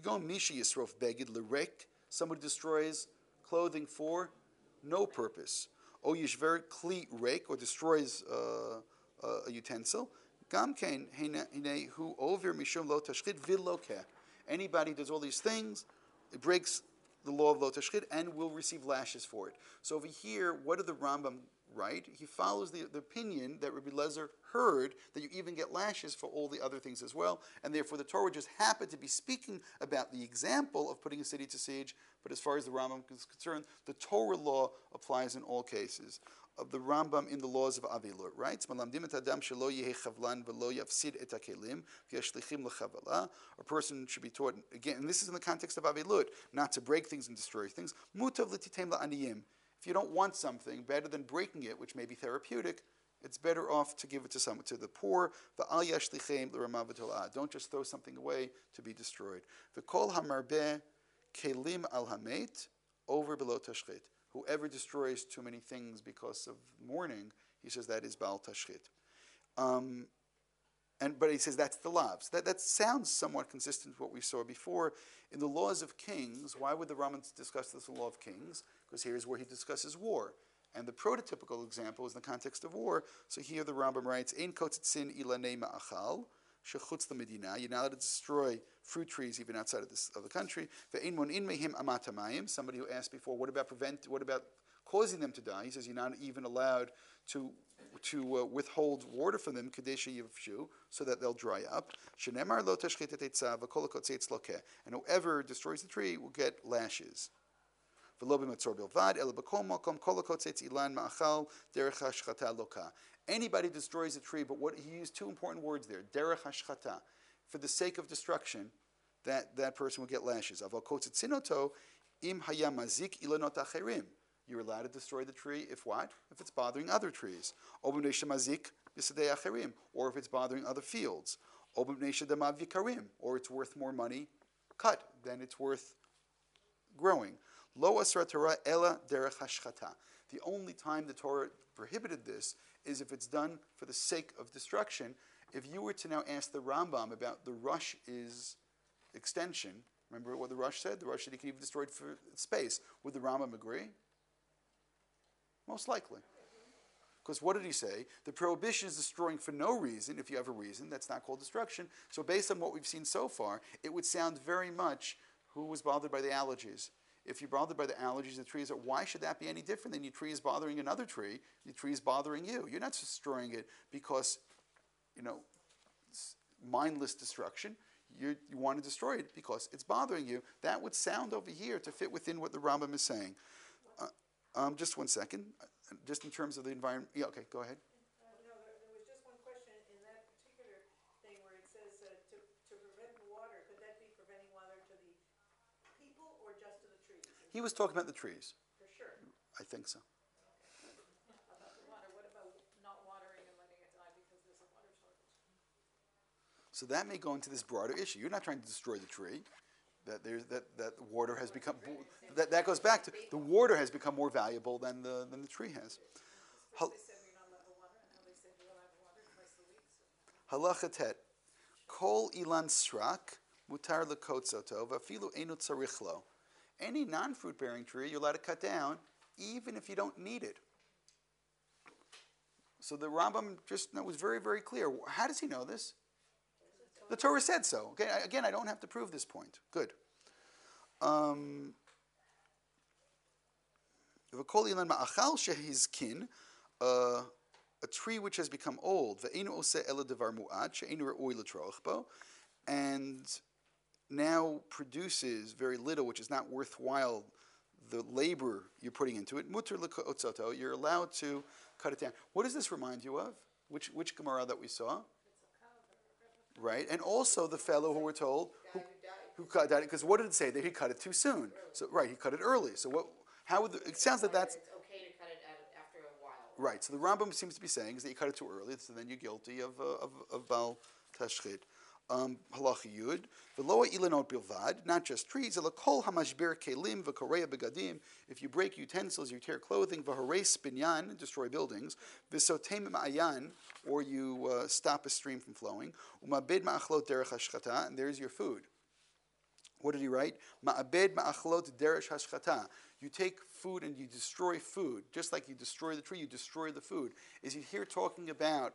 Somebody destroys clothing for no purpose. O yishver kli rek, or destroys a utensil. Gamkein hine hu over mishum lo tashchit vilokeh. Anybody does all these things, it breaks the law of lo tashchit and will receive lashes for it. So over here, what did the Rambam write? He follows the opinion that Rabbi Lezer heard that you even get lashes for all the other things as well, and therefore the Torah just happened to be speaking about the example of putting a city to siege, but as far as the Rambam is concerned, the Torah law applies in all cases. Of the Rambam in the laws of Avilut writes, a person should be taught, again, and this is in the context of Avilut, not to break things and destroy things. If you don't want something, better than breaking it, which may be therapeutic, it's better off to give it to the poor. Don't just throw something away to be destroyed. Whoever destroys too many things because of mourning, he says that is Baal Tashchit. But he says that's the lavs. That sounds somewhat consistent with what we saw before. In the laws of kings, why would the Rambam discuss this in the law of kings? Because here's where he discusses war. And the prototypical example is in the context of war. So here the Rambam writes, Ein kotzitzin ilanei ma'achal, shechutz l'medina. You're not allowed to destroy fruit trees even outside of the country. Ve'ein monin mehim amat hamayim. Somebody who asked before, what about causing them to die? He says you're not even allowed to withhold water from them, kadesha yivshu, so that they'll dry up. Shenemar lo tashchit et etzav v'kol hakotzetz lokeh. And whoever destroys the tree will get lashes. Anybody destroys a tree, but he used two important words there, derech hashchata, for the sake of destruction, that person will get lashes. You're allowed to destroy the tree if what? If it's bothering other trees. Or if it's bothering other fields. Or it's worth more money cut than it's worth growing. Lo asra Torah ela derech hashchata. The only time the Torah prohibited this is if it's done for the sake of destruction. If you were to now ask the Rambam about the Rush is extension, remember what the Rush said? The Rush said he could even destroy it for space. Would the Rambam agree? Most likely. Because what did he say? The prohibition is destroying for no reason. If you have a reason, that's not called destruction. So based on what we've seen so far, it would sound very much who was bothered by the allergies. If you're bothered by the allergies, the trees are, why should that be any different than your tree is bothering another tree? Your tree is bothering you. You're not destroying it because, mindless destruction. You want to destroy it because it's bothering you. That would sound over here to fit within what the Rambam is saying. Just one second. Just in terms of the environment. Yeah, okay, go ahead. No, there was just one question in that particular thing where it says to prevent water. Could that be preventing water to the people or just to the trees? He was talking about the trees. For sure. I think so. About the water, what about not watering and letting it die because there's a water shortage? So that may go into this broader issue. You're not trying to destroy the tree. That water has become that goes back to the water has become more valuable than the tree has. First they said we're not allowed to water, and now they say we're allowed to water. Halacha tet. Kol ilan srak mutar lekotzoto v'afilu enu tzarich lo. Any non-fruit bearing tree you're allowed to cut down even if you don't need it. So the Rambam just was very, very clear. How does he know this? The Torah said so. Okay, again, I don't have to prove this point. Good. V'kol ilan ma'achal shehizkin, a tree which has become old, ve'enu oseh ela devar mu'at, she'enu re'oi l'troach bo, and now produces very little, which is not worthwhile the labor you're putting into it. Mutar l'kotzoto, you're allowed to cut it down. What does this remind you of? Which Gemara that we saw? Right, and also the fellow who we're told who cut it, because what did it say? That he cut it too soon. So right, he cut it early. So what? How would it sounds like that's It's okay to cut it after a while. right. So the Rambam seems to be saying is that you cut it too early, so then you're guilty of bal tashchid. Halacha yud v'loa ilanot bilvad, not just trees. Kol hamashber kelim v'koreya begadim. If you break utensils, you tear clothing. V'hareis binyan, destroy buildings. V'sotem ma'ayan, or you stop a stream from flowing. Umabed ma'achlot derech hashchata, and there's your food. What did he write? Ma'abed ma'achlot derech hashchata. You take food and you destroy food, just like you destroy the tree, you destroy the food. Is he here talking about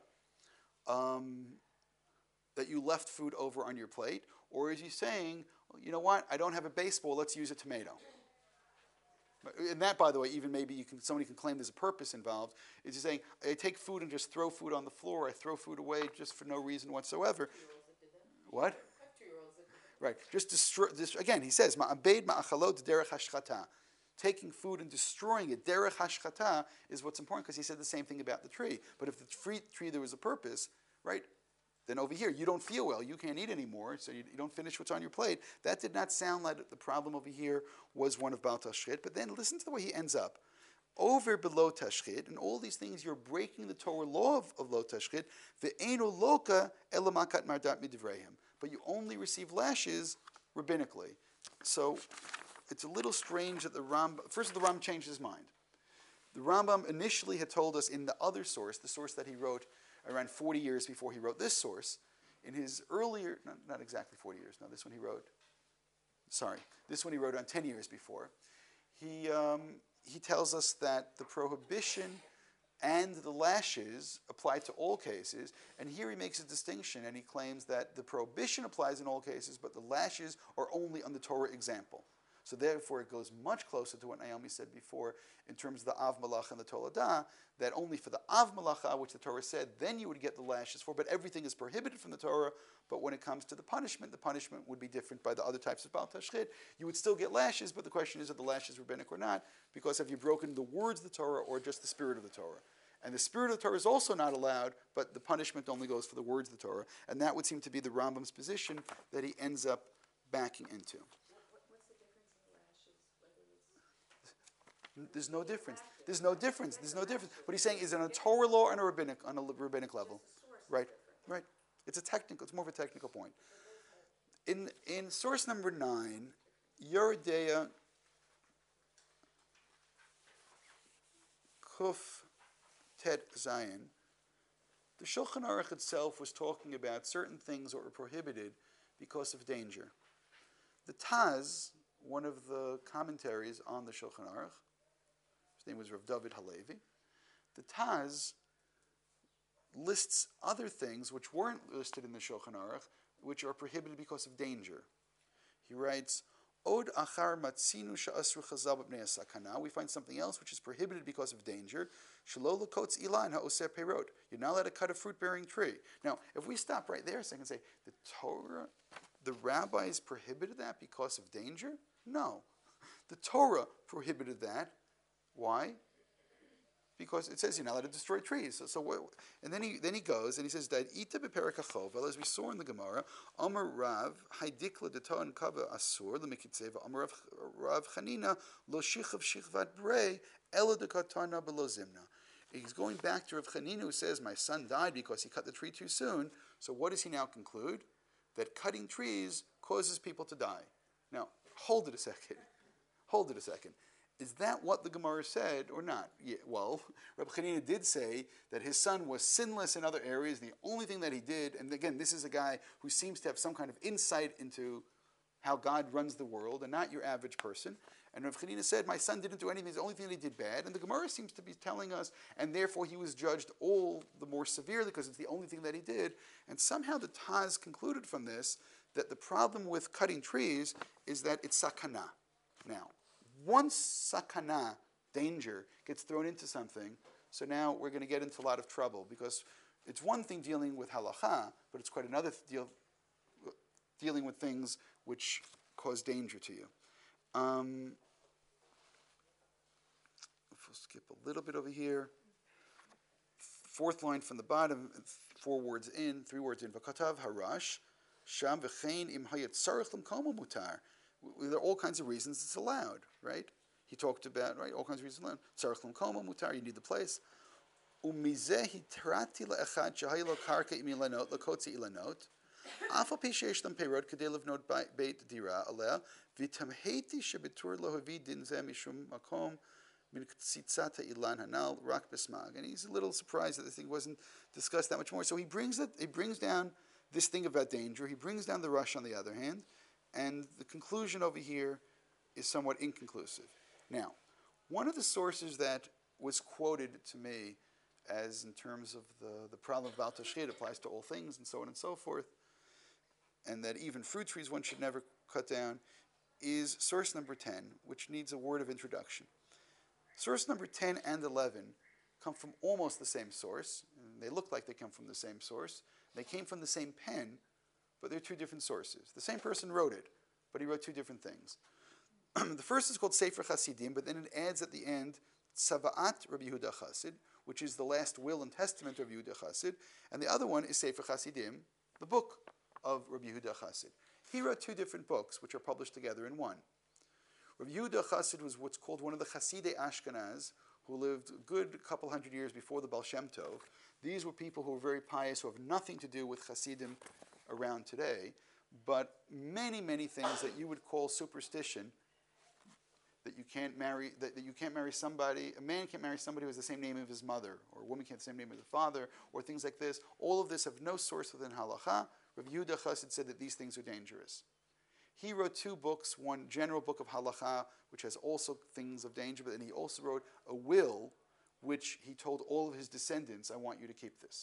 that you left food over on your plate, or is he saying, well, you know what? I don't have a baseball. Let's use a tomato. And that, by the way, even maybe somebody can claim there's a purpose involved. Is he saying, I take food and just throw food on the floor. I throw food away just for no reason whatsoever. What? Right. Just destroy. Again, he says, Ma'abed ma'achalot derech hashchata. Taking food and destroying it, derech hashchata, is what's important, because he said the same thing about the tree. But if the tree there was a purpose, right? Then over here, you don't feel well, you can't eat anymore, so you don't finish what's on your plate. That did not sound like the problem over here was one of Baal Tashchid. But then listen to the way he ends up. Over below Tashchid, and all these things, you're breaking the Torah law of Lo Tashchid. Ve'enu loka elamakat mardat midivrehim. But you only receive lashes rabbinically. So it's a little strange that the Rambam, first the Rambam changed his mind. The Rambam initially had told us in the other source, the source that he wrote around 40 years before he wrote this source, in his earlier, not exactly 40 years, no, this one he wrote around 10 years before, he tells us that the prohibition and the lashes apply to all cases, and here he makes a distinction, and he claims that the prohibition applies in all cases, but the lashes are only on the Torah example. So therefore, it goes much closer to what Naomi said before in terms of the Av Malacha and the Toledah, that only for the Av Malacha, which the Torah said, then you would get the lashes for, but everything is prohibited from the Torah. But when it comes to the punishment would be different by the other types of Baal Tashchid. You would still get lashes, but the question is, are the lashes rabbinic or not? Because have you broken the words of the Torah or just the spirit of the Torah? And the spirit of the Torah is also not allowed, but the punishment only goes for the words of the Torah. And that would seem to be the Rambam's position that he ends up backing into. There's no difference. There's no difference. What he's saying is on a Torah law and on a rabbinic level. Right. It's more of a technical point. In source number 9, Yeridea Kuf Tet Zayin, the Shulchan Aruch itself was talking about certain things that were prohibited because of danger. The Taz, one of the commentaries on the Shulchan Aruch, his name was Rav David Halevi. The Taz lists other things which weren't listed in the Shulchan Aruch, which are prohibited because of danger. He writes, Od achar matzinu sha'asru chazal b'bnei sakana. We find something else which is prohibited because of danger. Shelo l'kotz ilan ha'oser peirot. You're not allowed to cut a fruit-bearing tree. Now, if we stop right there a second and say, the Torah, the rabbis prohibited that because of danger? No. The Torah prohibited that. Why? Because it says you're not allowed to destroy trees. And then he goes and he says that ita beperak hachov, as we saw in the Gemara, Amar Rav haydikla deton kava asur lemikitzeva Amar Rav Chanina lo shichav shichvat brei ela dekatana below zimna. He's going back to Rav Chanina who says my son died because he cut the tree too soon. So what does he now conclude? That cutting trees causes people to die. Now hold it a second. is that what the Gemara said or not? Yeah, well, Rabbi Chanina did say that his son was sinless in other areas. The only thing that he did, and again, this is a guy who seems to have some kind of insight into how God runs the world and not your average person. And Rabbi Chanina said, my son didn't do anything. The only thing that he did bad. And the Gemara seems to be telling us, and therefore he was judged all the more severely because it's the only thing that he did. And somehow the Taz concluded from this that the problem with cutting trees is that it's sakana. Now, once sakana, danger, gets thrown into something, so now we're going to get into a lot of trouble because it's one thing dealing with halacha, but it's quite another dealing with things which cause danger to you. We'll skip a little bit over here. Fourth line from the bottom, 3 words in. V'katav harash, sham v'chein im hayat tzarich l'mkomo mutar. There are all kinds of reasons it's allowed, right? He talked about, right, all kinds of reasons allowed. Tzarich l'mkomo mutar, you need the place. Umizeh hitrati le'echad shahay lo karka im ilanot l'kotzi ilanot. Afal pi sheish lam peirot kadei livnot beit dira aleh v'tamheiti shebetur lo havi din zeh mishum makom min ktzitzata ilan hanal rak besmag. And he's a little surprised that the thing wasn't discussed that much more. So he brings down this thing about danger. He brings down the rush on the other hand, and the conclusion over here is somewhat inconclusive. Now, one of the sources that was quoted to me as in terms of the problem of Baal Tashchit applies to all things and so on and so forth, and that even fruit trees one should never cut down, is source number 10, which needs a word of introduction. Source number 10 and 11 come from almost the same source, and they look like they come from the same source. They came from the same pen, but they're two different sources. The same person wrote it, but he wrote two different things. The first is called Sefer Chasidim, but then it adds at the end Tzava'at Rabbi Yehuda Chassid, which is the last will and testament of Yehuda Chassid, and the other one is Sefer Chasidim, the book of Rabbi Yehuda Chassid. He wrote two different books, which are published together in one. Rabbi Yehuda Chassid was what's called one of the Chasidei Ashkenaz, who lived a good couple hundred years before the Baal Shem Tov. These were people who were very pious, who have nothing to do with Hasidim around today, but many, many things that you would call superstition, that you can't marry somebody, a man can't marry somebody who has the same name of his mother, or a woman can't have the same name of the father, or things like this. All of this have no source within halacha. Rabbi Yehuda Chassid said that these things are dangerous. He wrote two books, one general book of halacha, which has also things of danger, but then he also wrote a will, which he told all of his descendants, I want you to keep this.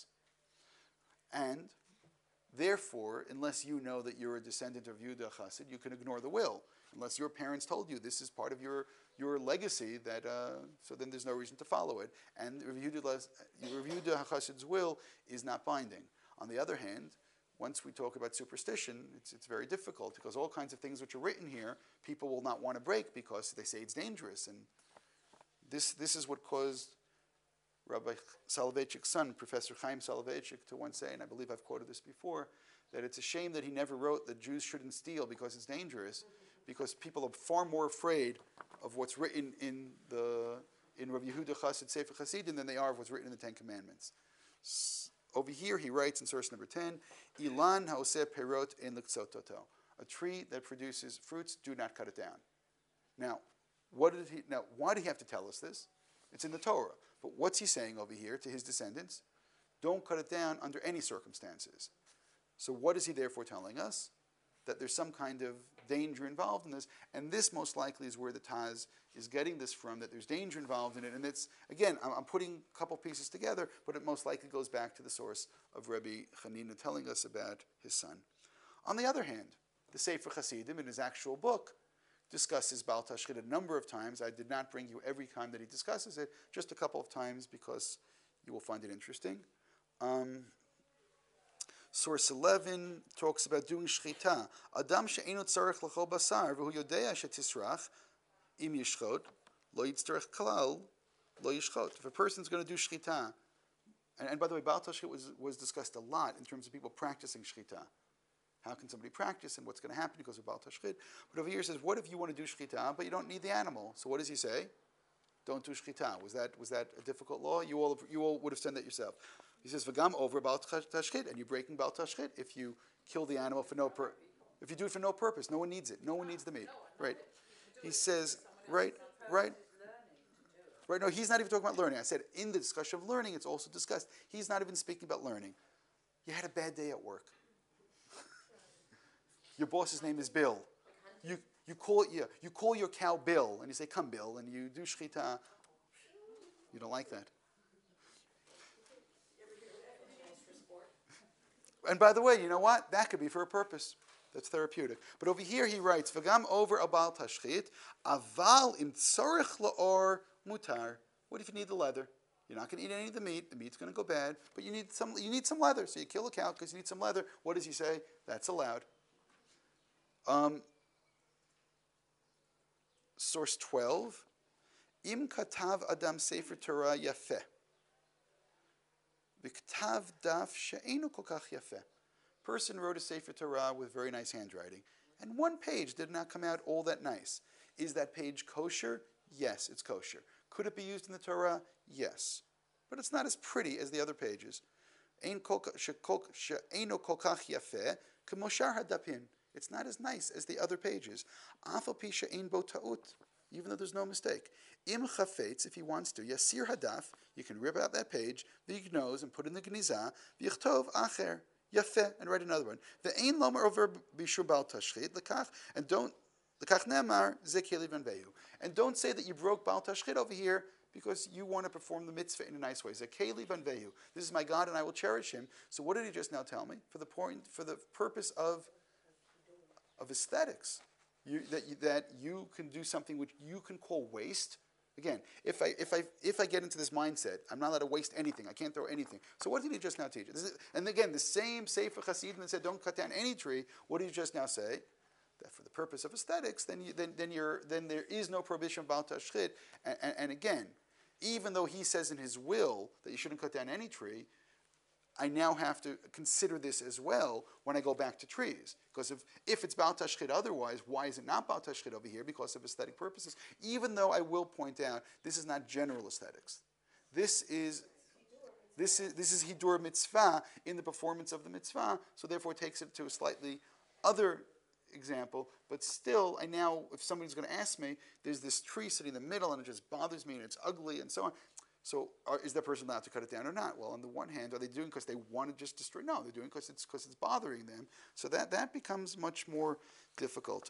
And therefore, unless you know that you're a descendant of Yehuda Chassid, you can ignore the will. Unless your parents told you this is part of your legacy, that so then there's no reason to follow it. And Yehuda Chassid's will is not binding. On the other hand, once we talk about superstition, it's very difficult because all kinds of things which are written here, people will not want to break because they say it's dangerous. And this is what caused Rabbi Soloveitchik's son, Professor Chaim Soloveitchik, to once say, and I believe I've quoted this before, that it's a shame that he never wrote that Jews shouldn't steal because it's dangerous, because people are far more afraid of what's written in Rabbi Yehuda Chassid Sefer Chasidim than they are of what's written in the Ten Commandments. Over here, he writes in source number 10, Ilan haoseh perot en liktzototo. A tree that produces fruits, do not cut it down. Now, why did he have to tell us this? It's in the Torah. But what's he saying over here to his descendants? Don't cut it down under any circumstances. So what is he therefore telling us? That there's some kind of danger involved in this, and this most likely is where the Taz is getting this from, that there's danger involved in it, and it's, again, I'm putting a couple pieces together, but it most likely goes back to the source of Rabbi Chanina telling us about his son. On the other hand, the Sefer Chasidim, in his actual book, discusses Baal Tashchit a number of times. I did not bring you every time that he discusses it, just a couple of times because you will find it interesting. Source 11 talks about doing shchita. Adam she'enu tzarech l'chol basar v'hu yodea she'tisrach im yishchot lo yitzarech kalal lo yishchot. If a person's going to do shchita, and by the way, Baal Tashchit was discussed a lot in terms of people practicing shchita. How can somebody practice and what's going to happen because of Baal Tashchit? But over here it says, what if you want to do shchita, but you don't need the animal? So what does he say? Don't do shchita. Was that a difficult law? You all would have said that yourself. He says, "V'gam over Baal Tashchit," and you're breaking Baal Tashchit if you kill the animal for if you do it for no purpose. No one needs it. No one needs the meat. Right? He says, right. Right? No, he's not even talking about learning. I said in the discussion of learning, it's also discussed. He's not even speaking about learning. You had a bad day at work. Your boss's name is Bill. You call your cow Bill, and you say, "Come, Bill," and you do shchita. You don't like that. And by the way, you know what? That could be for a purpose. That's therapeutic. But over here he writes, "V'gam over abal tashchit, aval im tzorich laor mutar." What if you need the leather? You're not going to eat any of the meat. The meat's going to go bad, but you need some leather. So you kill a cow because you need some leather. What does he say? That's allowed. Source 12. Im katav adam sefer Torah yafeh. V'ktav daf she'enu kol kach yafeh. Person wrote a sefer Torah with very nice handwriting, and one page did not come out all that nice. Is that page kosher? Yes, it's kosher. Could it be used in the Torah? Yes. But it's not as pretty as the other pages. Ein she'enu kol kach yafeh k'moshar hadapin. It's not as nice as the other pages. Af al pi she'ein bo ta'ut. Even though there's no mistake. Im chafetz, if he wants to, yasir hadaf, you can rip out that page, v'yignoz, and put in the gniza, v'yichtov acher, yafeh, and write another one. Ve'ein lomer over bishur bal tashchit, lekach, and don't, lekach nemar, ze keli van vehu. And don't say that you broke bal tashchit over here because you want to perform the mitzvah in a nice way. Ze keli van vehu. This is my God and I will cherish him. So what did he just now tell me? For the purpose of aesthetics. That you can do something which you can call waste. Again, if I get into this mindset, I'm not allowed to waste anything. I can't throw anything. So what did he just now teach? And again, the same Sefer Hasidim that said don't cut down any tree. What did he just now say? That for the purpose of aesthetics, then there is no prohibition of Baal Tashchit. And again, even though he says in his will that you shouldn't cut down any tree, I now have to consider this as well when I go back to trees. Because if it's Baal Tashchit otherwise, why is it not Baal Tashchit over here? Because of aesthetic purposes. Even though I will point out, this is not general aesthetics. This is Hidur Mitzvah in the performance of the mitzvah, so therefore it takes it to a slightly other example. But still, if somebody's going to ask me, there's this tree sitting in the middle and it just bothers me and it's ugly and so on. So is that person allowed to cut it down or not? Well, on the one hand, are they doing it because they want to just destroy? No, they're doing it because it's bothering them. So that becomes much more difficult.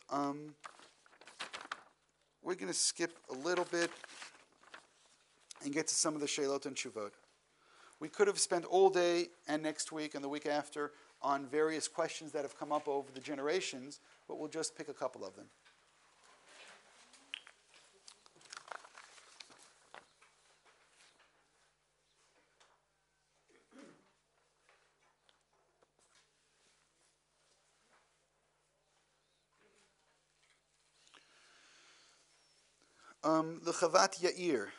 We're going to skip a little bit and get to some of the Sheilot and Shuvot. We could have spent all day and next week and the week after on various questions that have come up over the generations, but we'll just pick a couple of them. The Chavat Yair,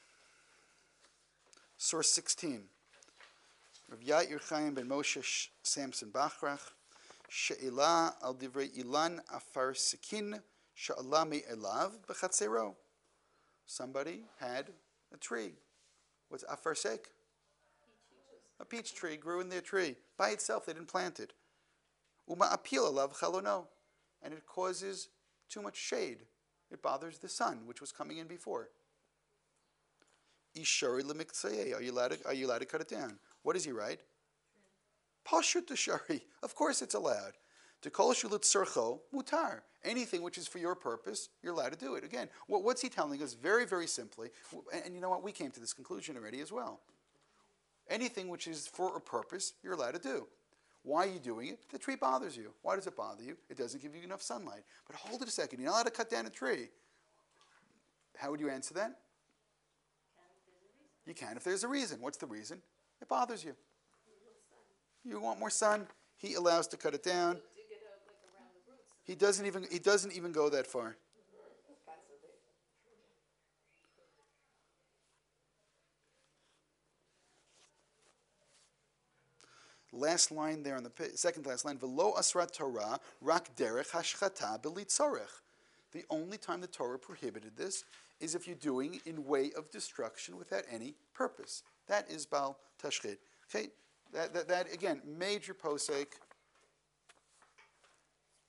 source 16. Rav Yair Chaim ben Moshe Samson Bachrach, She'ila al divrei ilan afar sikin she'ala me'elav b'chatzero. Somebody had a tree. What's afar sek? A peach tree grew in their tree. By itself, they didn't plant it. Uma apil alav chalono. And it causes too much shade. It bothers the sun, which was coming in before. Ishari lemiktsayeh. Are you allowed to cut it down? What does he write? Pashut shari. Of course it's allowed. To kol shulut sercho mutar. Anything which is for your purpose, you're allowed to do it. Again, what's he telling us? Very, very simply. And you know what? We came to this conclusion already as well. Anything which is for a purpose, you're allowed to do. Why are you doing it? The tree bothers you. Why does it bother you? It doesn't give you enough sunlight. But hold it a second. You're not allowed to cut down a tree. How would you answer that? You can if there's a reason. What's the reason? It bothers you. You want more sun. He allows to cut it down. He doesn't even go that far. Last line there on the second last line, V'lo asrat Torah rak derech hashchata b'litzorech. The only time the Torah prohibited this is if you're doing in way of destruction without any purpose. That is Baal Tashchit. Okay, that again, major posek.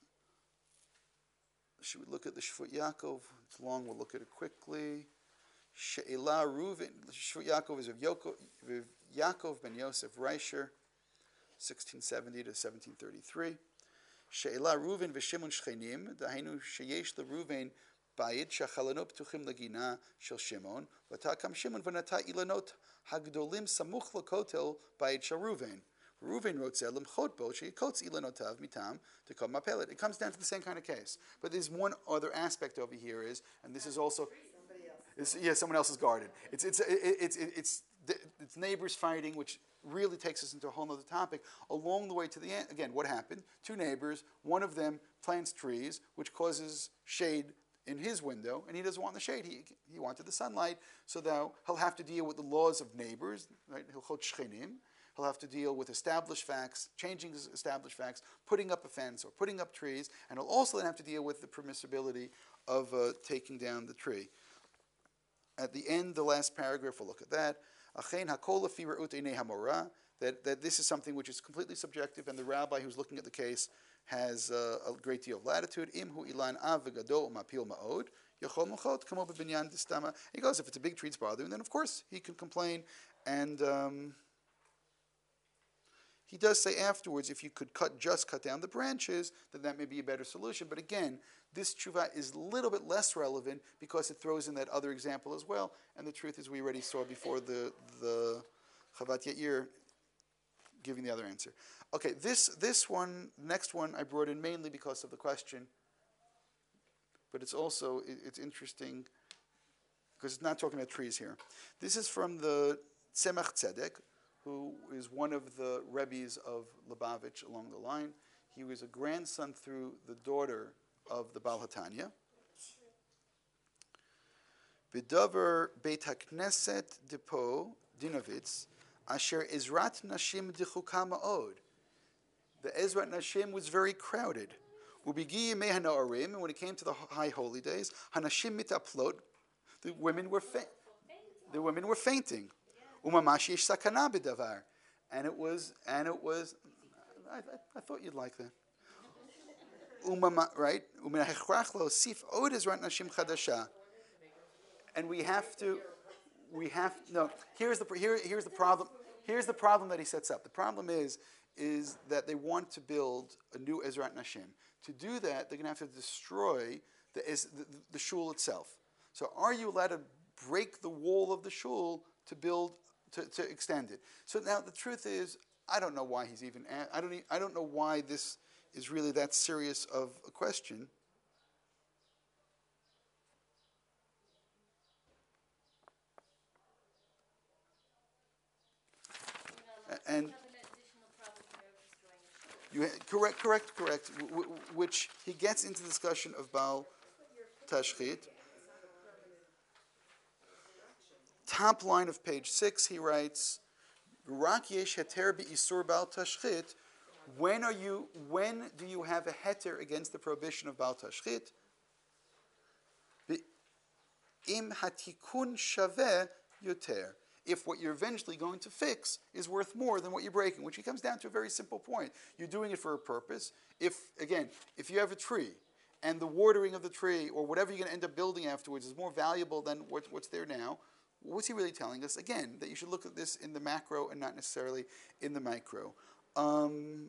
Should we look at the Shvut Yaakov? It's long. We'll look at it quickly. She'ela Reuven, Shvut Yaakov is of Yaakov ben Yosef Reisher, 1670 to 1733. She'ela Reuven v'Shimon Shchenim, dahainu sheyesh leReuven bayit shachalano ptuchim legina shel Shimon, v'takam Shimon v'nata ilanot hagdolim samuch lekotel bayit shel Reuven. Reuven wrote Zelim Chodbo, Shekotz Ilanotav Mitam to come Mapelet. It comes down to the same kind of case. But there's one other aspect over here is, and this is also, someone else's garden. It's neighbors fighting, which really takes us into a whole other topic. Along the way to the end, again, what happened? Two neighbors, one of them plants trees, which causes shade in his window, and he doesn't want the shade. He wanted the sunlight, so now he'll have to deal with the laws of neighbors, right? Hilchot Shchenim. He'll have to deal with established facts, changing established facts, putting up a fence or putting up trees, and he'll also then have to deal with the permissibility of taking down the tree. At the end, the last paragraph, we'll look at that. That this is something which is completely subjective, and the rabbi who's looking at the case has a great deal of latitude. He goes, if it's a big tree that's bothering him, then of course he can complain, and he does say afterwards, if you could just cut down the branches, then that may be a better solution. But again, this tshuva is a little bit less relevant because it throws in that other example as well. And the truth is, we already saw before the Chavat Yair giving the other answer. Okay, this one, next one, I brought in mainly because of the question. But it's also, it's interesting because it's not talking about trees here. This is from the Tzemach Tzedek, who is one of the Rebbes of Lubavitch along the line. He was a grandson through the daughter of the Baal HaTanya. B'davar Beit HaKnesset Depo Dinovitz, Asher Ezrat Nashim Dichuka Ma'od. The Ezrat Nashim was very crowded. Ubigi Yemei HaNa'arim, and when it came to the high holy days, Hanashim Mitaplot, the women were fainting. Umamash yesh sakana b'davar, and it was. I thought you'd like that. Right? Umenachrach lo sif od ezrat nashim chadasha, and we have. No. Here's the problem. Here's the problem that he sets up. The problem is that they want to build a new Ezrat Nashim. To do that, they're going to have to destroy the shul itself. So, are you allowed to break the wall of the shul to build? To extend it. So now the truth is, I don't know why he's even. I don't know why this is really that serious of a question. And correct. Which he gets into discussion of Baal Tashchit. Top line of page 6, he writes, "Rak yesh heter be'isur Baal Tashchit." When do you have a heter against the prohibition of Baal Tashchit? Im hatikun shaveh yoter. If what you're eventually going to fix is worth more than what you're breaking, which comes down to a very simple point. You're doing it for a purpose. If you have a tree, and the watering of the tree, or whatever you're going to end up building afterwards, is more valuable than what's there now, what's he really telling us? Again, that you should look at this in the macro and not necessarily in the micro. The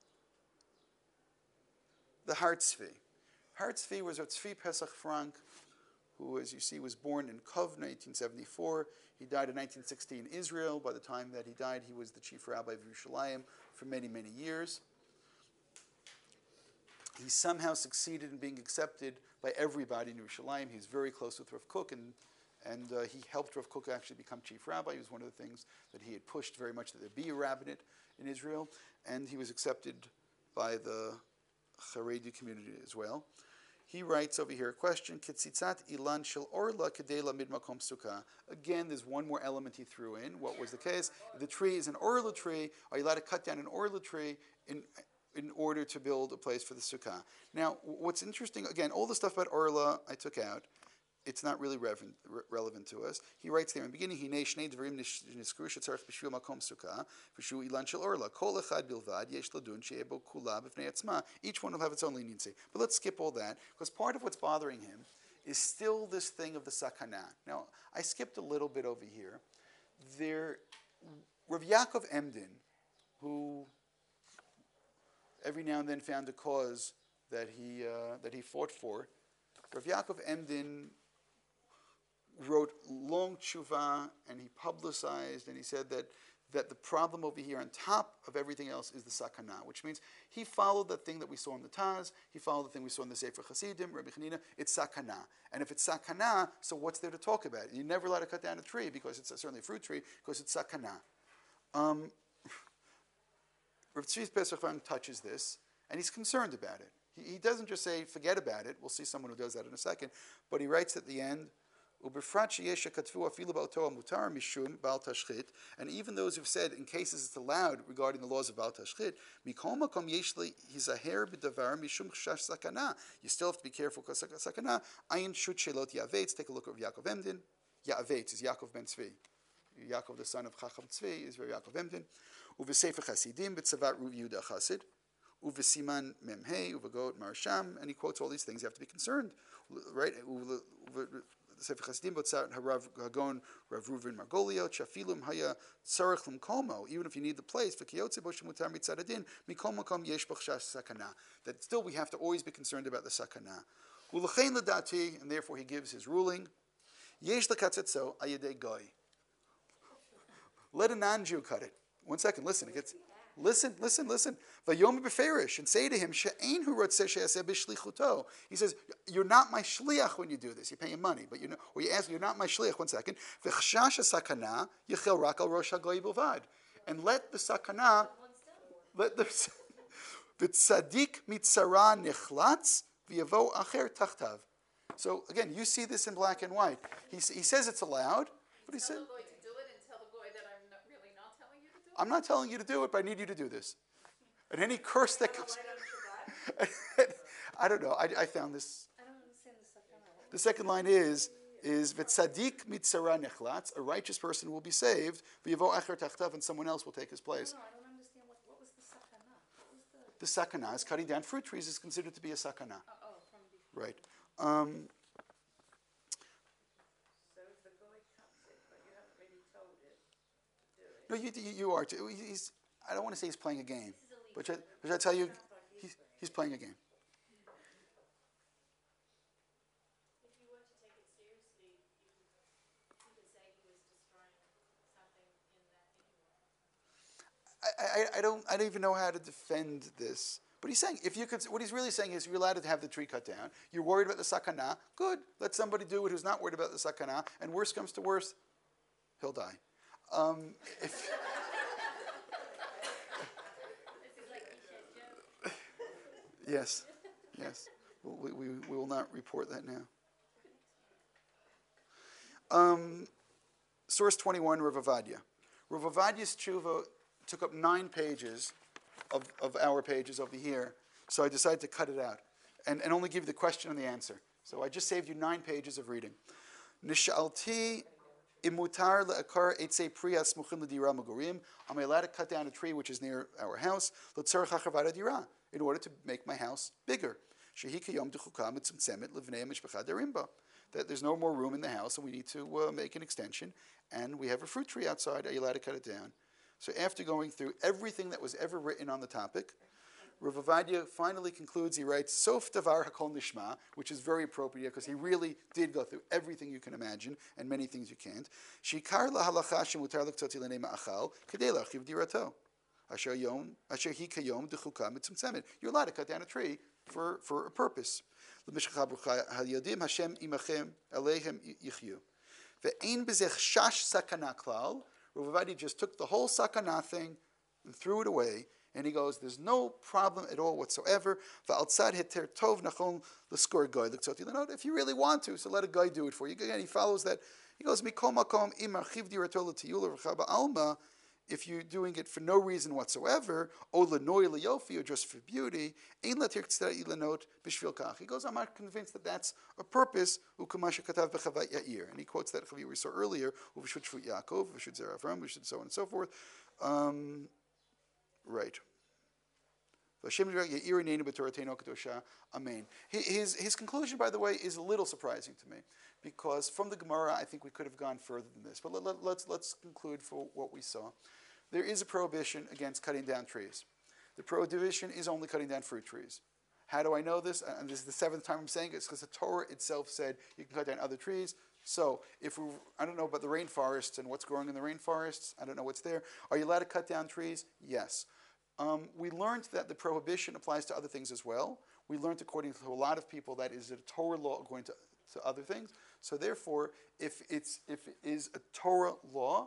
Har Tzvi. Har Tzvi was a Tzvi Pesach Frank, who, as you see, was born in Kovna, 1874. He died in 1960 in Israel. By the time that he died, he was the chief rabbi of Yerushalayim for many, many years. He somehow succeeded in being accepted by everybody in Yerushalayim. He's very close with Rav Kook, and he helped Rav Kook actually become chief rabbi. It was one of the things that he had pushed very much, that there be a rabbinate in Israel. And he was accepted by the Haredi community as well. He writes over here a question, Ketzitzat ilan shel orla kedei lamid makom sukkah. Again, there's one more element he threw in. What was the case? If the tree is an orla tree, are you allowed to cut down an orla tree in order to build a place for the sukkah? Now, what's interesting, again, all the stuff about orla I took out. It's not really relevant to us. He writes there in the beginning, Hinei shnei dvarim niskru shetzarich b'shu makom sukkah b'shu ilan shel orla kol echad bilvad yesh ladun she'ebo kula b'fnei atzma. Each one will have its own leniency. But let's skip all that, because part of what's bothering him is still this thing of the sakana. Now, I skipped a little bit over here. Rav Yaakov Emden, who every now and then found a cause that he fought for, Rav Yaakov Emden wrote long tshuva, and he publicized, and he said that the problem over here on top of everything else is the sakana, which means he followed the thing that we saw in the Taz, he followed the thing we saw in the Sefer Hasidim, Rabbi Chanina, it's sakana. And if it's sakana, so what's there to talk about? You're never allowed to cut down a tree, because it's certainly a fruit tree, because it's sakana. Rav Tzvi Pesach touches this, and he's concerned about it. He doesn't just say, forget about it. We'll see someone who does that in a second. But he writes at the end, and even those who've said in cases it's allowed regarding the laws of Baal Tashchit, you still have to be careful because sakana. Ayin shut shelot yavetz. Take a look at Yaakov Emden. Yavetz is Yaakov ben Tzvi. Yaakov, the son of Chacham Tzvi, is very Yaakov Emden. Uvesefer Chasidim b'tzavat Ruv Yehuda Chassid. Uvesiman Memhei Uvagot Marsham, and he quotes all these things. You have to be concerned, right? Sefer Chasidim b'tzavat Harav Hagon Rav Reuven Margolio Chafilum Haya Tzarich L'Mkomo. Even if you need the place, v'kiyotze bo shemutar mitzadadin mikol makom yesh b'chashash sakana. That still we have to always be concerned about the sakana. U'lechein l'dati, and therefore he gives his ruling. Yesh l'katzetzo ayedei goy. Let a non-Jew cut it. 1 second, listen. It gets. Listen. Vayom beferish, and say to him, She'ein hu rotzeh she'aseh b'shlichuto. He says, you're not my shliach when you do this. You pay him money, but or you ask, you're not my shliach. 1 second. V'chashash sakana yichel rak al rosh hagoy bilvad, and let the sakana, let the v'tzadik mitzara nichlatz v'yavo acher tachtav. So again, you see this in black and white. He says it's allowed, but he said, I'm not telling you to do it, but I need you to do this. And any curse that comes... I don't know. I found this. I don't understand the sakana. The second line is v'tzadik mitzara nechlatz, a righteous person will be saved, v'yavo acher tachtav, and someone else will take his place. No, I don't understand. What was the sakana? What was the... The sakana is cutting down fruit trees is considered to be a sakana. from before. Right. So if the guy cuts it, but you haven't really told it to do it. No, you are too. I don't want to say he's playing a game, but I tell you, he's playing a game. If you were to take it seriously, you could say he was destroying something in that anyway. I don't even know how to defend this. But he's saying, what he's really saying is, you're allowed to have the tree cut down. You're worried about the sakana. Good. Let somebody do it who's not worried about the sakana. And worst comes to worst, he'll die. This is like Misha's joke. Yes. We will not report that now. Source 21, Rav Avadia. Rav Avadia's tshuva took up 9 pages of our pages over here, so I decided to cut it out and only give you the question and the answer. So I just saved you 9 pages of reading. Nishalti imutar le'akar eitzei priya smuchim l'dira magurim. Am I allowed to cut down a tree which is near our house? L'tzarech hachavada dira, in order to make my house bigger. Shehi kiyom d'chuka mitzumtzemet levnei mishpacha darimba. That there's no more room in the house, and we need to make an extension. And we have a fruit tree outside. Are you allowed to cut it down? So after going through everything that was ever written on the topic, Rav Avadia finally concludes, he writes, Sof davar hakol nishma, which is very appropriate because he really did go through everything you can imagine and many things you can't. Shikar lahalacha shemutar l'ktzoti l'nei ma'achal kedei l'archiv dirato. Asher hi kayom d'chuka mitzumtzemet. You're allowed to cut down a tree for a purpose. L'mishcha brucha hayodim Hashem imachem aleihem yichyu. Ve'ein bezech shash sakana klal. Rav Avadia just took the whole sakana thing and threw it away, and he goes, there's no problem at all whatsoever. If you really want to, so let a guy do it for you. Again, he follows that. He goes, if you're doing it for no reason whatsoever, or just for beauty, he goes, I'm not convinced that that's a purpose. And he quotes that we saw earlier, so on and so forth. Right. Amen. His conclusion, by the way, is a little surprising to me, because from the Gemara, I think we could have gone further than this. But let's conclude for what we saw. There is a prohibition against cutting down trees. The prohibition is only cutting down fruit trees. How do I know this? And this is the seventh time I'm saying it. It's because the Torah itself said you can cut down other trees. So I don't know about the rainforests and what's growing in the rainforests. I don't know what's there. Are you allowed to cut down trees? Yes. We learned that the prohibition applies to other things as well. We learned, according to a lot of people, that is a Torah law according to other things. So therefore, if it is a Torah law,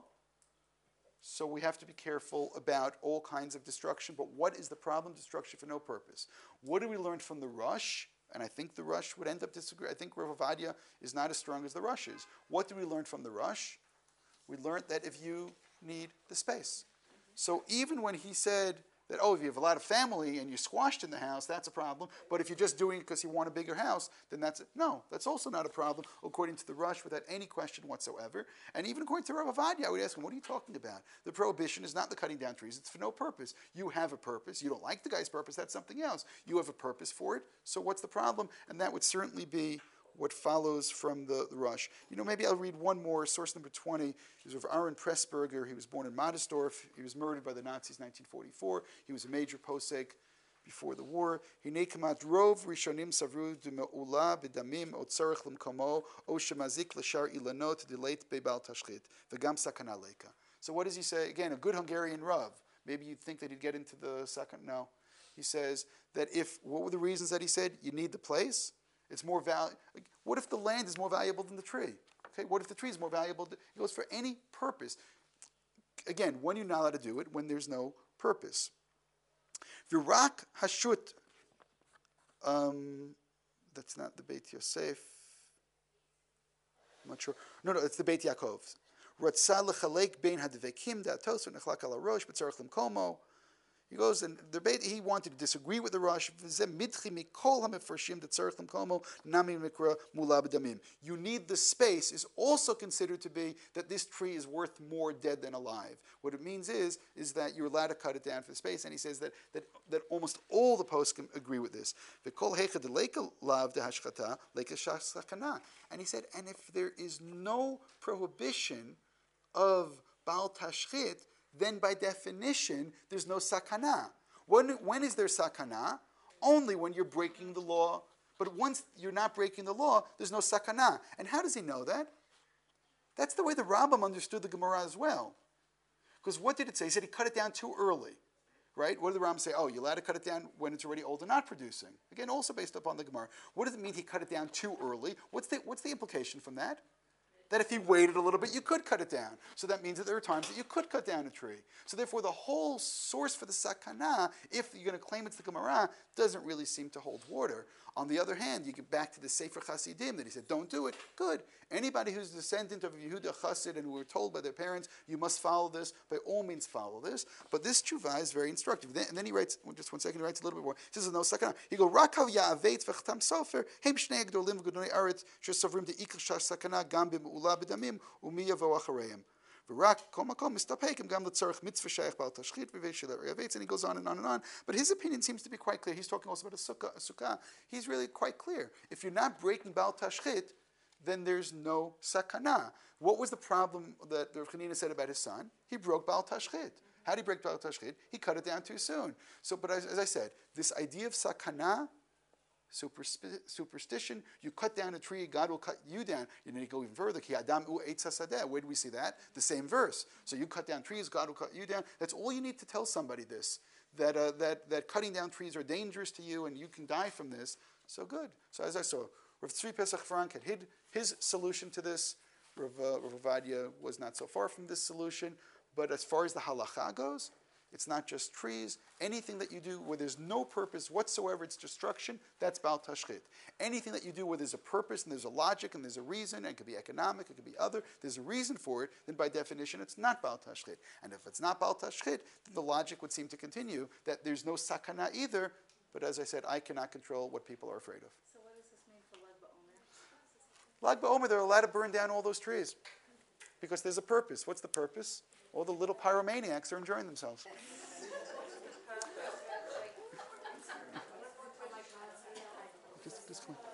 so we have to be careful about all kinds of destruction. But what is the problem? Destruction for no purpose. What do we learn from the Rush? And I think the Rush would end up disagreeing. I think Rav Ovadia is not as strong as the Rush is. What do we learn from the Rush? We learned that if you need the space. So even when he said that, if you have a lot of family and you're squashed in the house, that's a problem. But if you're just doing it because you want a bigger house, then that's also not a problem, according to the Rush, without any question whatsoever. And even according to Rav Ovadia, I would ask him, what are you talking about? The prohibition is not the cutting down trees. It's for no purpose. You have a purpose. You don't like the guy's purpose. That's something else. You have a purpose for it. So what's the problem? And that would certainly be what follows from the Rush. Maybe I'll read one more. Source number 20 is of Aaron Pressburger. He was born in Madisdorf. He was murdered by the Nazis in 1944. He was a major posek before the war. Hinei kamat rov rishonim savru d'me'ula b'damim o tzarech l'mkomo o shemazik l'shar ilanot deleit be'bal tashchit v'gam sakana leika. So what does he say? Again, a good Hungarian Rav. Maybe you'd think that he'd get into the second. No. He says that what were the reasons that he said? You need the place. It's more valuable. What if the land is more valuable than the tree? Okay, what if the tree is more valuable? It goes for any purpose. Again, when you're not allowed to do it, when there's no purpose. Virak hashut. That's not the Beit Yosef. I'm not sure. No, it's the Beit Yaakov. Ratzah lechalek bein hadvekim da'atos v'nechlak al harosh b'tzarech limkomo. He goes, and he wanted to disagree with the Rush. You need the space is also considered to be that this tree is worth more dead than alive. What it means is that you're allowed to cut it down for the space. And he says that almost all the posts can agree with this. And he said, and if there is no prohibition of Baal Tashchit, then by definition, there's no sakana. When is there sakana? Only when you're breaking the law. But once you're not breaking the law, there's no sakana. And how does he know that? That's the way the Rambam understood the Gemara as well. Because what did it say? He said he cut it down too early. Right? What did the Rambam say? You're allowed to cut it down when it's already old and not producing. Again, also based upon the Gemara. What does it mean he cut it down too early? What's the implication from that? That if he waited a little bit, you could cut it down. So that means that there are times that you could cut down a tree. So therefore, the whole source for the sakana, if you're going to claim it's the Gemara, doesn't really seem to hold water. On the other hand, you get back to the Sefer Chasidim that he said, don't do it. Good. Anybody who's a descendant of Yehuda Chassid and who were told by their parents, you must follow this, by all means follow this. But this tshuva is very instructive. And then he writes, just one second, he writes a little bit more. He says, no sakana. He goes, Rakav ya'avet v'chtam sofer, hem shnei gdolim v'gdonei aretz, shesovrim de'ikr shash sakana, gam b'mu'ula b'damim, u'mi yavo achareim. And he goes on and on and on. But his opinion seems to be quite clear. He's talking also about a sukkah. He's really quite clear. If you're not breaking Baal Tashchit, then there's no sakana. What was the problem that Rav Chanina said about his son? He broke Baal Tashchit. How did he break Baal Tashchit? He cut it down too soon. So, but as I said, this idea of sakana, superstition, you cut down a tree, God will cut you down. You go even further. Ki adam u eitz hasadeh. Where do we see that? The same verse. So you cut down trees, God will cut you down. That's all you need to tell somebody this. That cutting down trees are dangerous to you and you can die from this. So good. So as I saw, Rav Tzvi Pesach Frank had his solution to this. Rav Ovadia was not so far from this solution. But as far as the halacha goes, it's not just trees. Anything that you do where there's no purpose whatsoever, it's destruction, that's Baal Tashchit. Anything that you do where there's a purpose and there's a logic and there's a reason, and it could be economic, it could be other, there's a reason for it, then by definition it's not Baal Tashchit. And if it's not Baal Tashchit, then the logic would seem to continue that there's no sakana either, but as I said, I cannot control what people are afraid of. So what does this mean for Lag BaOmer? Lag BaOmer, they're allowed to burn down all those trees because there's a purpose. What's the purpose? All the little pyromaniacs are enjoying themselves. Just come on.